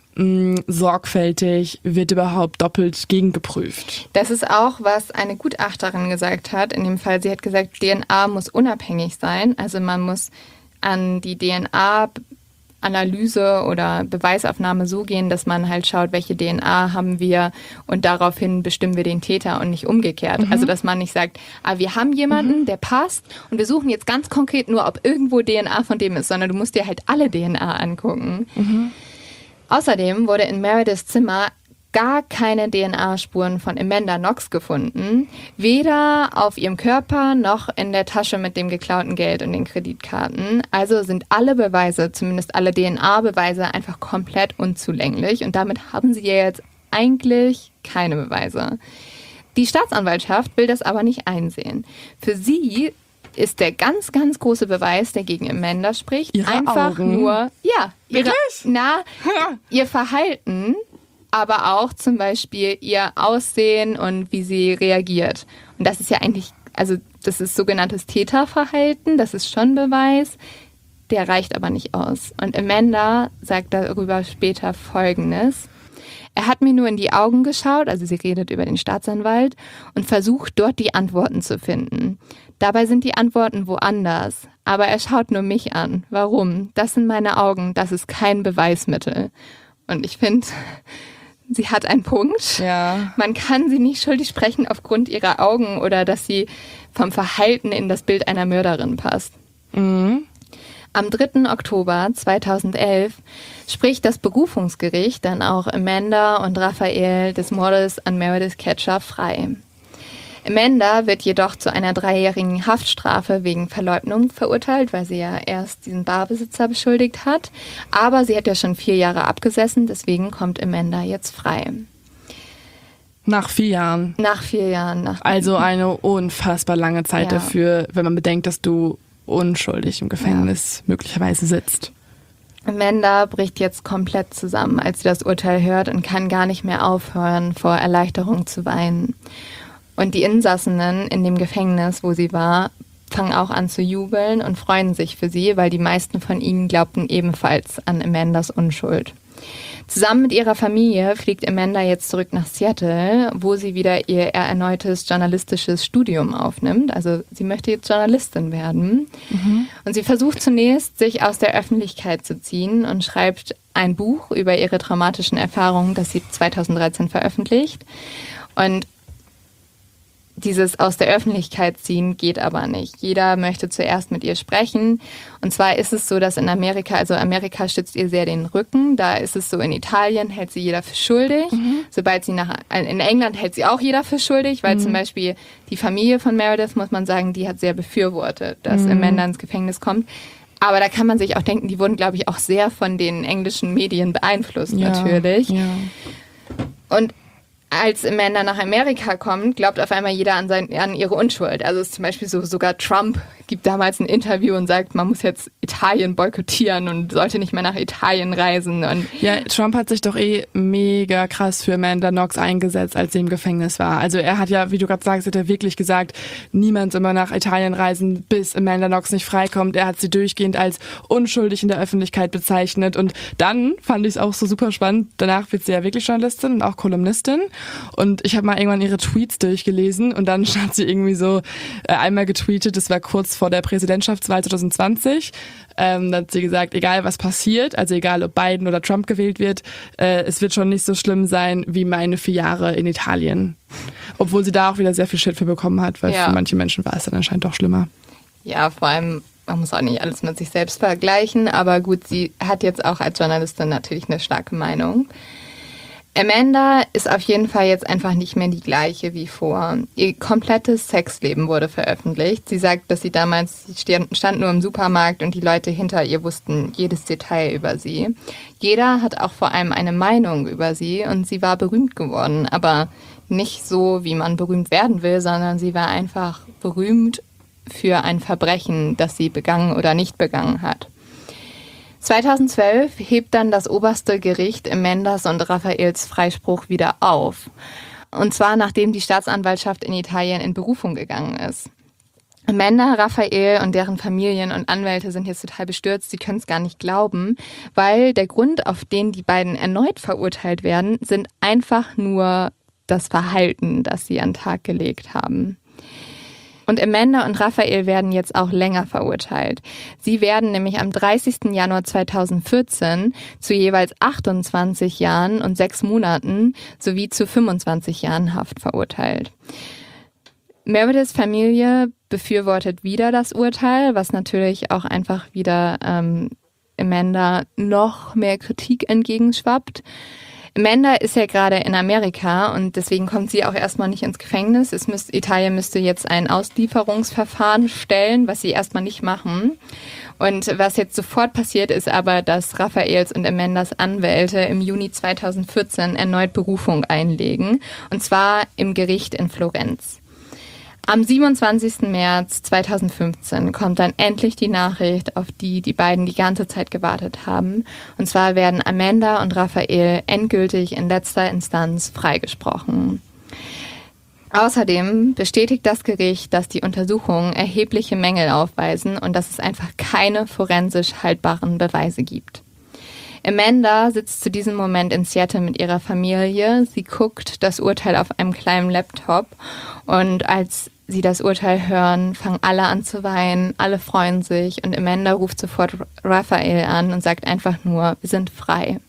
sorgfältig wird überhaupt doppelt gegengeprüft. Das ist auch, was eine Gutachterin gesagt hat. In dem Fall, sie hat gesagt, DNA muss unabhängig sein. Also man muss an die DNA Analyse oder Beweisaufnahme so gehen, dass man halt schaut, welche DNA haben wir und daraufhin bestimmen wir den Täter und nicht umgekehrt. Also dass man nicht sagt, wir haben jemanden, der passt und wir suchen jetzt ganz konkret nur, ob irgendwo DNA von dem ist, sondern du musst dir halt alle DNA angucken. Außerdem wurde in Merediths Zimmer gar keine DNA-Spuren von Amanda Knox gefunden, weder auf ihrem Körper noch in der Tasche mit dem geklauten Geld und den Kreditkarten. Also sind alle Beweise, zumindest alle DNA-Beweise, einfach komplett unzulänglich und damit haben sie jetzt eigentlich keine Beweise. Die Staatsanwaltschaft will das aber nicht einsehen. Für sie ist der ganz, ganz große Beweis, der gegen Amanda spricht, ihre einfach Augen. nur, ihr Verhalten, aber auch zum Beispiel ihr Aussehen und wie sie reagiert. Und das ist ja eigentlich, also das ist sogenanntes Täterverhalten, das ist schon Beweis, der reicht aber nicht aus. Und Amanda sagt darüber später Folgendes: Er hat mir nur in die Augen geschaut, also sie redet über den Staatsanwalt, und versucht dort die Antworten zu finden. Dabei sind die Antworten woanders, aber er schaut nur mich an. Warum? Das sind meine Augen, das ist kein Beweismittel. Und ich finde, sie hat einen Punkt. Ja. Man kann sie nicht schuldig sprechen aufgrund ihrer Augen oder dass sie vom Verhalten in das Bild einer Mörderin passt. Am 3. Oktober 2011 spricht das Berufungsgericht dann auch Amanda und Raphael des Mordes an Meredith Catcher frei. Amanda wird jedoch zu einer 3-jährigen Haftstrafe wegen Verleugnung verurteilt, weil sie ja erst diesen Barbesitzer beschuldigt hat. Aber sie hat ja schon 4 Jahre abgesessen, deswegen kommt Amanda jetzt frei. Nach 4 Jahren? Nach 4 Jahren. Also eine unfassbar lange Zeit dafür, wenn man bedenkt, dass du unschuldig im Gefängnis möglicherweise sitzt. Amanda bricht jetzt komplett zusammen, als sie das Urteil hört und kann gar nicht mehr aufhören, vor Erleichterung zu weinen. Und die Insassinnen in dem Gefängnis, wo sie war, fangen auch an zu jubeln und freuen sich für sie, weil die meisten von ihnen glaubten ebenfalls an Amandas Unschuld. Zusammen mit ihrer Familie fliegt Amanda jetzt zurück nach Seattle, wo sie wieder ihr erneutes journalistisches Studium aufnimmt. Also sie möchte jetzt Journalistin werden. Und sie versucht zunächst, sich aus der Öffentlichkeit zu ziehen und schreibt ein Buch über ihre traumatischen Erfahrungen, das sie 2013 veröffentlicht. Und dieses aus der Öffentlichkeit ziehen geht aber nicht. Jeder möchte zuerst mit ihr sprechen. Und zwar ist es so, dass in Amerika, also Amerika stützt ihr sehr den Rücken. Da ist es so, in Italien hält sie jeder für schuldig. Sobald sie in England hält sie auch jeder für schuldig, weil zum Beispiel die Familie von Meredith, muss man sagen, die hat sehr befürwortet, dass Amanda ins Gefängnis kommt. Aber da kann man sich auch denken, die wurden, glaube ich, auch sehr von den englischen Medien beeinflusst, natürlich. Ja. Und als Amanda nach Amerika kommt, glaubt auf einmal jeder an ihre Unschuld. Also es ist zum Beispiel so, sogar Trump gibt damals ein Interview und sagt, man muss jetzt Italien boykottieren und sollte nicht mehr nach Italien reisen. Und ja, Trump hat sich doch mega krass für Amanda Knox eingesetzt, als sie im Gefängnis war. Also er hat ja, wie du gerade sagst, hat er wirklich gesagt, niemand soll immer nach Italien reisen, bis Amanda Knox nicht freikommt. Er hat sie durchgehend als unschuldig in der Öffentlichkeit bezeichnet. Und dann fand ich es auch so super spannend. Danach wird sie ja wirklich Journalistin und auch Kolumnistin. Und ich habe mal irgendwann ihre Tweets durchgelesen und dann hat sie irgendwie so einmal getweetet, das war kurz vor der Präsidentschaftswahl 2020. Dann hat sie gesagt, egal was passiert, also egal ob Biden oder Trump gewählt wird, es wird schon nicht so schlimm sein wie meine 4 Jahre in Italien. Obwohl sie da auch wieder sehr viel Shit für bekommen hat, weil für manche Menschen war es dann anscheinend doch schlimmer. Ja, vor allem, man muss auch nicht alles mit sich selbst vergleichen, aber gut, sie hat jetzt auch als Journalistin natürlich eine starke Meinung. Amanda ist auf jeden Fall jetzt einfach nicht mehr die gleiche wie vor. Ihr komplettes Sexleben wurde veröffentlicht. Sie sagt, dass sie damals stand nur im Supermarkt und die Leute hinter ihr wussten jedes Detail über sie. Jeder hat auch vor allem eine Meinung über sie und sie war berühmt geworden. Aber nicht so, wie man berühmt werden will, sondern sie war einfach berühmt für ein Verbrechen, das sie begangen oder nicht begangen hat. 2012 hebt dann das oberste Gericht Amandas und Raphaels Freispruch wieder auf. Und zwar nachdem die Staatsanwaltschaft in Italien in Berufung gegangen ist. Amanda, Raphael und deren Familien und Anwälte sind jetzt total bestürzt. Sie können es gar nicht glauben, weil der Grund, auf den die beiden erneut verurteilt werden, sind einfach nur das Verhalten, das sie an den Tag gelegt haben. Und Amanda und Raphael werden jetzt auch länger verurteilt. Sie werden nämlich am 30. Januar 2014 zu jeweils 28 Jahren und 6 Monaten sowie zu 25 Jahren Haft verurteilt. Merediths Familie befürwortet wieder das Urteil, was natürlich auch einfach wieder Amanda noch mehr Kritik entgegenschwappt. Amanda ist ja gerade in Amerika und deswegen kommt sie auch erstmal nicht ins Gefängnis. Italien müsste jetzt ein Auslieferungsverfahren stellen, was sie erstmal nicht machen. Und was jetzt sofort passiert, ist aber, dass Raphaels und Amandas Anwälte im Juni 2014 erneut Berufung einlegen, und zwar im Gericht in Florenz. Am 27. März 2015 kommt dann endlich die Nachricht, auf die die beiden die ganze Zeit gewartet haben. Und zwar werden Amanda und Raphael endgültig in letzter Instanz freigesprochen. Außerdem bestätigt das Gericht, dass die Untersuchungen erhebliche Mängel aufweisen und dass es einfach keine forensisch haltbaren Beweise gibt. Amanda sitzt zu diesem Moment in Seattle mit ihrer Familie. Sie guckt das Urteil auf einem kleinen Laptop und als sie das Urteil hören, fangen alle an zu weinen, alle freuen sich und Amanda ruft sofort Raphael an und sagt einfach nur, wir sind frei.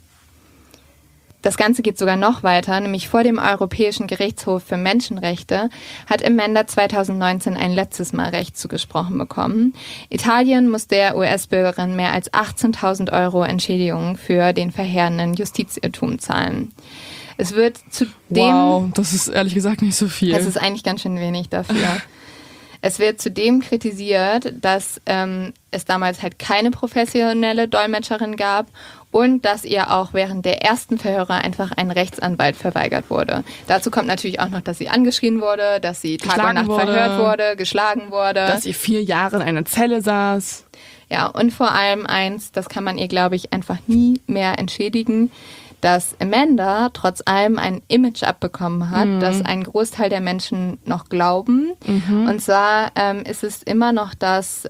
Das Ganze geht sogar noch weiter, nämlich vor dem Europäischen Gerichtshof für Menschenrechte hat Amanda 2019 ein letztes Mal Recht zugesprochen bekommen. Italien muss der US-Bürgerin mehr als 18.000 € Entschädigung für den verheerenden Justizirrtum zahlen. Es wird zudem... Wow, das ist ehrlich gesagt nicht so viel. Es ist eigentlich ganz schön wenig dafür. Es wird zudem kritisiert, dass es damals halt keine professionelle Dolmetscherin gab und dass ihr auch während der ersten Verhöre einfach ein Rechtsanwalt verweigert wurde. Dazu kommt natürlich auch noch, dass sie angeschrien wurde, dass sie Tag und Nacht verhört wurde, geschlagen wurde. Dass sie 4 Jahre in einer Zelle saß. Ja, und vor allem eins, das kann man ihr, glaube ich, einfach nie mehr entschädigen, dass Amanda trotz allem ein Image abbekommen hat, das ein Großteil der Menschen noch glauben. Und zwar ist es immer noch das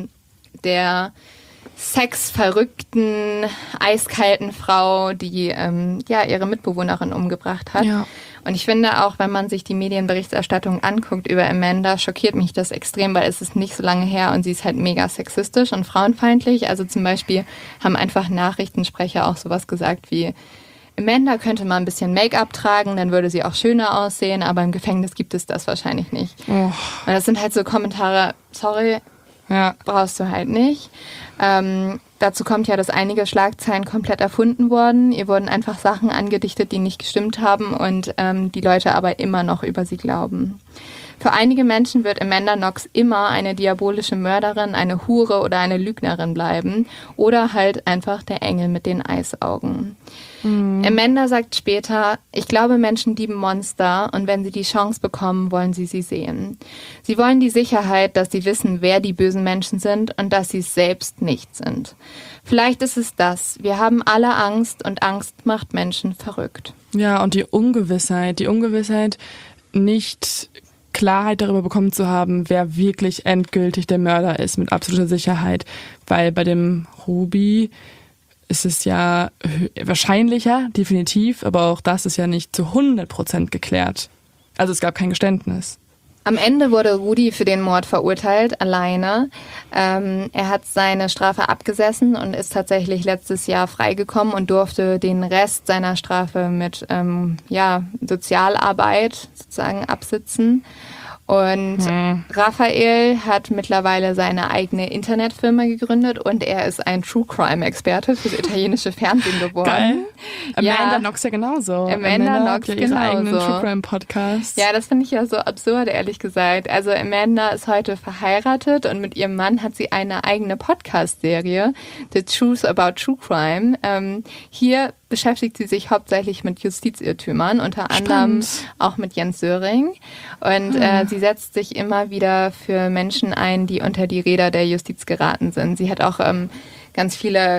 der sexverrückten, eiskalten Frau, die ihre Mitbewohnerin umgebracht hat. Ja. Und ich finde auch, wenn man sich die Medienberichterstattung anguckt über Amanda, schockiert mich das extrem, weil es ist nicht so lange her und sie ist halt mega sexistisch und frauenfeindlich. Also zum Beispiel haben einfach Nachrichtensprecher auch sowas gesagt wie, Amanda könnte mal ein bisschen Make-up tragen, dann würde sie auch schöner aussehen, aber im Gefängnis gibt es das wahrscheinlich nicht. Oh. Und das sind halt so Kommentare, sorry, brauchst du halt nicht. Dazu kommt ja, dass einige Schlagzeilen komplett erfunden wurden. Ihr wurden einfach Sachen angedichtet, die nicht gestimmt haben und die Leute aber immer noch über sie glauben. Für einige Menschen wird Amanda Knox immer eine diabolische Mörderin, eine Hure oder eine Lügnerin bleiben oder halt einfach der Engel mit den Eisaugen. Amanda sagt später, ich glaube, Menschen lieben Monster und wenn sie die Chance bekommen, wollen sie sehen. Sie wollen die Sicherheit, dass sie wissen, wer die bösen Menschen sind und dass sie es selbst nicht sind. Vielleicht ist es das. Wir haben alle Angst und Angst macht Menschen verrückt. Ja, und die Ungewissheit, nicht Klarheit darüber bekommen zu haben, wer wirklich endgültig der Mörder ist, mit absoluter Sicherheit. Weil bei dem Ruby ist es ja wahrscheinlicher, definitiv, aber auch das ist ja nicht zu 100% geklärt. Also es gab kein Geständnis. Am Ende wurde Rudy für den Mord verurteilt, alleine. Er hat seine Strafe abgesessen und ist tatsächlich letztes Jahr freigekommen und durfte den Rest seiner Strafe mit Sozialarbeit sozusagen absitzen. Und Raphael hat mittlerweile seine eigene Internetfirma gegründet und er ist ein True-Crime-Experte fürs italienische Fernsehen geworden. Geil. Amanda Knox ja genauso. Amanda Knox hat ja ihren eigenen True-Crime-Podcast. Ja, das finde ich ja so absurd, ehrlich gesagt. Also Amanda ist heute verheiratet und mit ihrem Mann hat sie eine eigene Podcast-Serie, The Truth About True Crime. Hier beschäftigt sie sich hauptsächlich mit Justizirrtümern, unter anderem auch mit Jens Söring. Und sie setzt sich immer wieder für Menschen ein, die unter die Räder der Justiz geraten sind. Sie hat auch ganz viele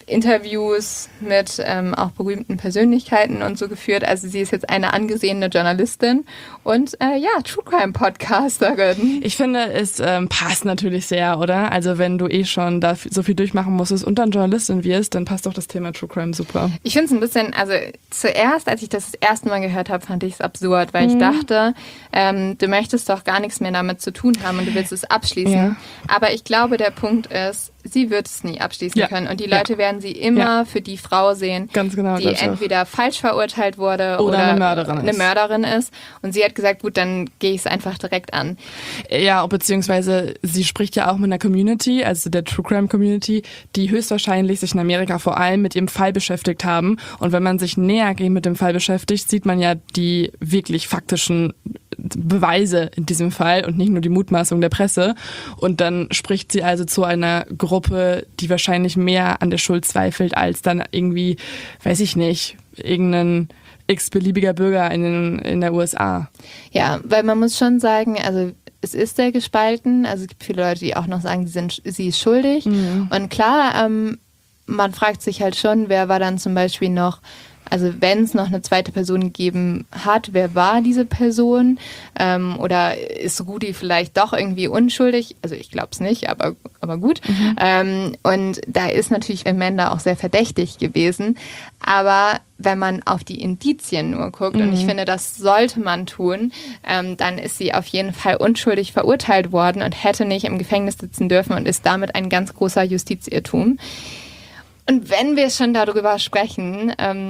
Interviews mit auch berühmten Persönlichkeiten und so geführt. Also sie ist jetzt eine angesehene Journalistin und True Crime Podcasterin. Ich finde, es passt natürlich sehr, oder? Also wenn du schon da so viel durchmachen musstest und dann Journalistin wirst, dann passt doch das Thema True Crime super. Ich finde es ein bisschen, also zuerst, als ich das erste Mal gehört habe, fand ich es absurd, weil ich dachte, du möchtest doch gar nichts mehr damit zu tun haben und du willst es abschließen. Ja. Aber ich glaube, der Punkt ist, sie wird es nie abschließen können und die Leute werden sie immer für die Frau sehen, ganz genau, die entweder falsch verurteilt wurde oder eine Mörderin ist. Und sie hat gesagt, gut, dann gehe ich es einfach direkt an. Ja, beziehungsweise sie spricht ja auch mit einer Community, also der True Crime Community, die höchstwahrscheinlich sich in Amerika vor allem mit ihrem Fall beschäftigt haben. Und wenn man sich näher mit dem Fall beschäftigt, sieht man ja die wirklich faktischen Beweise in diesem Fall und nicht nur die Mutmaßung der Presse. Und dann spricht sie also zu einer Gruppe, die wahrscheinlich mehr an der Schuld zweifelt, als dann irgendwie, weiß ich nicht, irgendein x-beliebiger Bürger in der USA. Ja, weil man muss schon sagen, also es ist sehr gespalten. Also es gibt viele Leute, die auch noch sagen, sie ist schuldig. Mhm. Und klar, man fragt sich halt schon, wer war dann zum Beispiel noch, also wenn es noch eine zweite Person gegeben hat, wer war diese Person? Oder ist Rudi vielleicht doch irgendwie unschuldig? Also ich glaube es nicht, aber gut. Mhm. Und da ist natürlich Amanda auch sehr verdächtig gewesen. Aber wenn man auf die Indizien nur guckt, und ich finde, das sollte man tun, dann ist sie auf jeden Fall unschuldig verurteilt worden und hätte nicht im Gefängnis sitzen dürfen und ist damit ein ganz großer Justizirrtum. Und wenn wir schon darüber sprechen,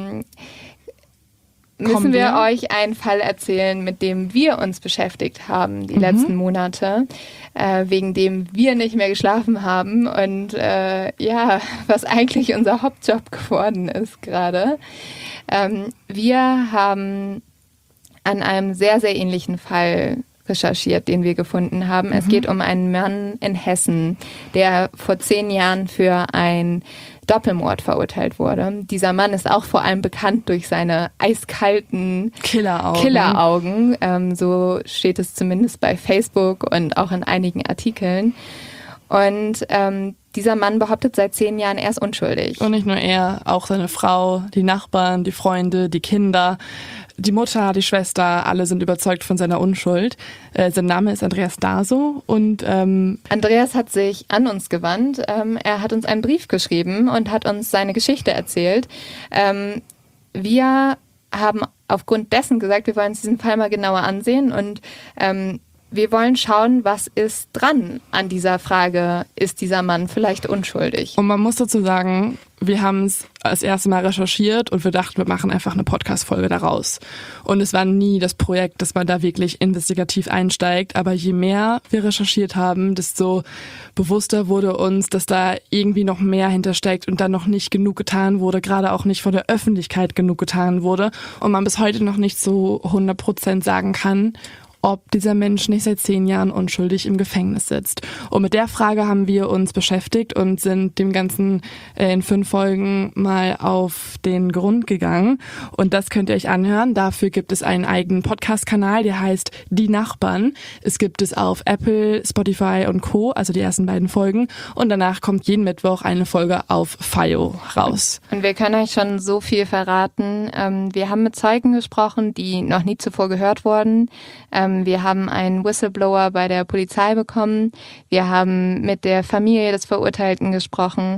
müssen wir euch einen Fall erzählen, mit dem wir uns beschäftigt haben die letzten Monate, wegen dem wir nicht mehr geschlafen haben und was eigentlich unser Hauptjob geworden ist gerade. Wir haben an einem sehr, sehr ähnlichen Fall recherchiert, den wir gefunden haben. Es geht um einen Mann in Hessen, der vor 10 Jahren für ein Doppelmord verurteilt wurde. Dieser Mann ist auch vor allem bekannt durch seine eiskalten Killeraugen. So steht es zumindest bei Facebook und auch in einigen Artikeln. Und dieser Mann behauptet seit 10 Jahren, er ist unschuldig. Und nicht nur er, auch seine Frau, die Nachbarn, die Freunde, die Kinder, die Mutter, die Schwester, alle sind überzeugt von seiner Unschuld. Sein Name ist Andreas Daso und Andreas hat sich an uns gewandt. Er hat uns einen Brief geschrieben und hat uns seine Geschichte erzählt. Wir haben aufgrund dessen gesagt, wir wollen uns diesen Fall mal genauer ansehen und wir wollen schauen, was ist dran an dieser Frage, ist dieser Mann vielleicht unschuldig? Und man muss dazu sagen, wir haben es das erste Mal recherchiert und wir dachten, wir machen einfach eine Podcast-Folge daraus. Und es war nie das Projekt, dass man da wirklich investigativ einsteigt. Aber je mehr wir recherchiert haben, desto bewusster wurde uns, dass da irgendwie noch mehr hintersteckt und da noch nicht genug getan wurde, gerade auch nicht von der Öffentlichkeit genug getan wurde. Und man bis heute noch nicht so 100% sagen kann, ob dieser Mensch nicht seit 10 Jahren unschuldig im Gefängnis sitzt. Und mit der Frage haben wir uns beschäftigt und sind dem Ganzen in 5 Folgen mal auf den Grund gegangen. Und das könnt ihr euch anhören. Dafür gibt es einen eigenen Podcast-Kanal, der heißt Die Nachbarn. Es gibt es auf Apple, Spotify und Co., also die ersten 2 Folgen. Und danach kommt jeden Mittwoch eine Folge auf FIO raus. Und wir können euch schon so viel verraten. Wir haben mit Zeugen gesprochen, die noch nie zuvor gehört wurden. Wir haben einen Whistleblower bei der Polizei bekommen. Wir haben mit der Familie des Verurteilten gesprochen.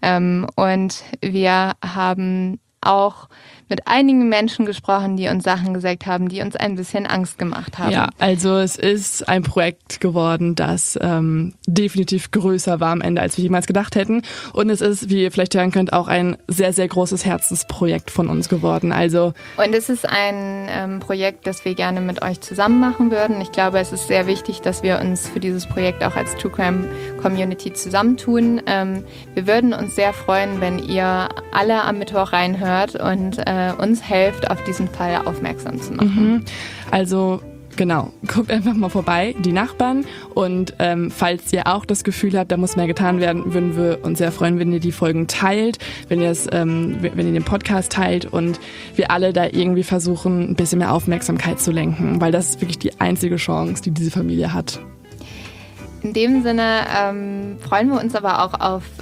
Und wir haben auch mit einigen Menschen gesprochen, die uns Sachen gesagt haben, die uns ein bisschen Angst gemacht haben. Ja, also es ist ein Projekt geworden, das definitiv größer war am Ende, als wir jemals gedacht hätten. Und es ist, wie ihr vielleicht hören könnt, auch ein sehr, sehr großes Herzensprojekt von uns geworden. Und es ist ein Projekt, das wir gerne mit euch zusammen machen würden. Ich glaube, es ist sehr wichtig, dass wir uns für dieses Projekt auch als True Crime Community zusammentun. Wir würden uns sehr freuen, wenn ihr alle am Mittwoch reinhört und uns helft, auf diesen Fall aufmerksam zu machen. Also genau, guckt einfach mal vorbei, die Nachbarn. Und falls ihr auch das Gefühl habt, da muss mehr getan werden, würden wir uns sehr freuen, wenn ihr die Folgen teilt, wenn ihr den Podcast teilt und wir alle da irgendwie versuchen, ein bisschen mehr Aufmerksamkeit zu lenken, weil das ist wirklich die einzige Chance, die diese Familie hat. In dem Sinne freuen wir uns aber auch auf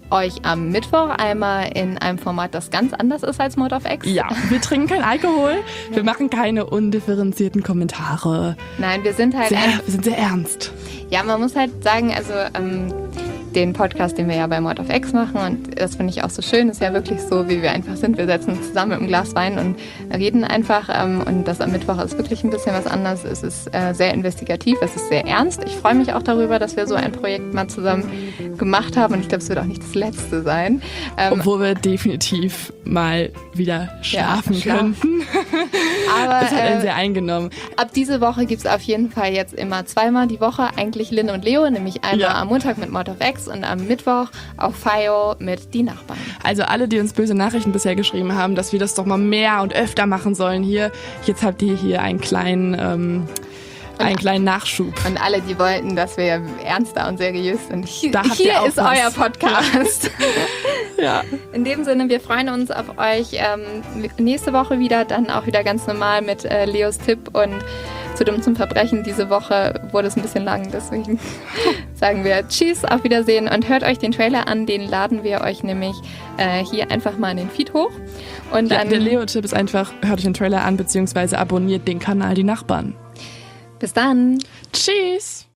euch am Mittwoch einmal in einem Format, das ganz anders ist als Mord of X. Ja, wir trinken keinen Alkohol, wir machen keine undifferenzierten Kommentare. Nein, wir sind halt... wir sind sehr ernst. Ja, man muss halt sagen, also den Podcast, den wir ja bei Mord of X machen, und das finde ich auch so schön, ist ja wirklich so, wie wir einfach sind. Wir setzen uns zusammen mit einem Glas Wein und reden einfach, und das am Mittwoch ist wirklich ein bisschen was anderes. Es ist sehr investigativ, es ist sehr ernst. Ich freue mich auch darüber, dass wir so ein Projekt mal zusammen gemacht haben, und ich glaube, es wird auch nicht das letzte sein. Obwohl wir definitiv mal wieder schlafen könnten. Aber das hat einen sehr eingenommen. Ab diese Woche gibt es auf jeden Fall jetzt immer zweimal die Woche, eigentlich Lynn und Leo, nämlich einmal am Montag mit Mord of X und am Mittwoch auf FIO mit Die Nachbarn. Also alle, die uns böse Nachrichten bisher geschrieben haben, dass wir das doch mal mehr und öfter machen sollen hier. Jetzt habt ihr hier einen kleinen Nachschub. Und alle, die wollten, dass wir ernster und seriös sind. Hier ist was. euer Podcast. Ja. In dem Sinne, wir freuen uns auf euch nächste Woche wieder, dann auch wieder ganz normal mit Leos Tipp und Zu dumm zum Verbrechen. Diese Woche wurde es ein bisschen lang, deswegen sagen wir Tschüss, auf Wiedersehen, und hört euch den Trailer an, den laden wir euch nämlich hier einfach mal in den Feed hoch. Und dann, der Leo-Tipp ist einfach, hört euch den Trailer an, beziehungsweise abonniert den Kanal Die Nachbarn. Bis dann. Tschüss.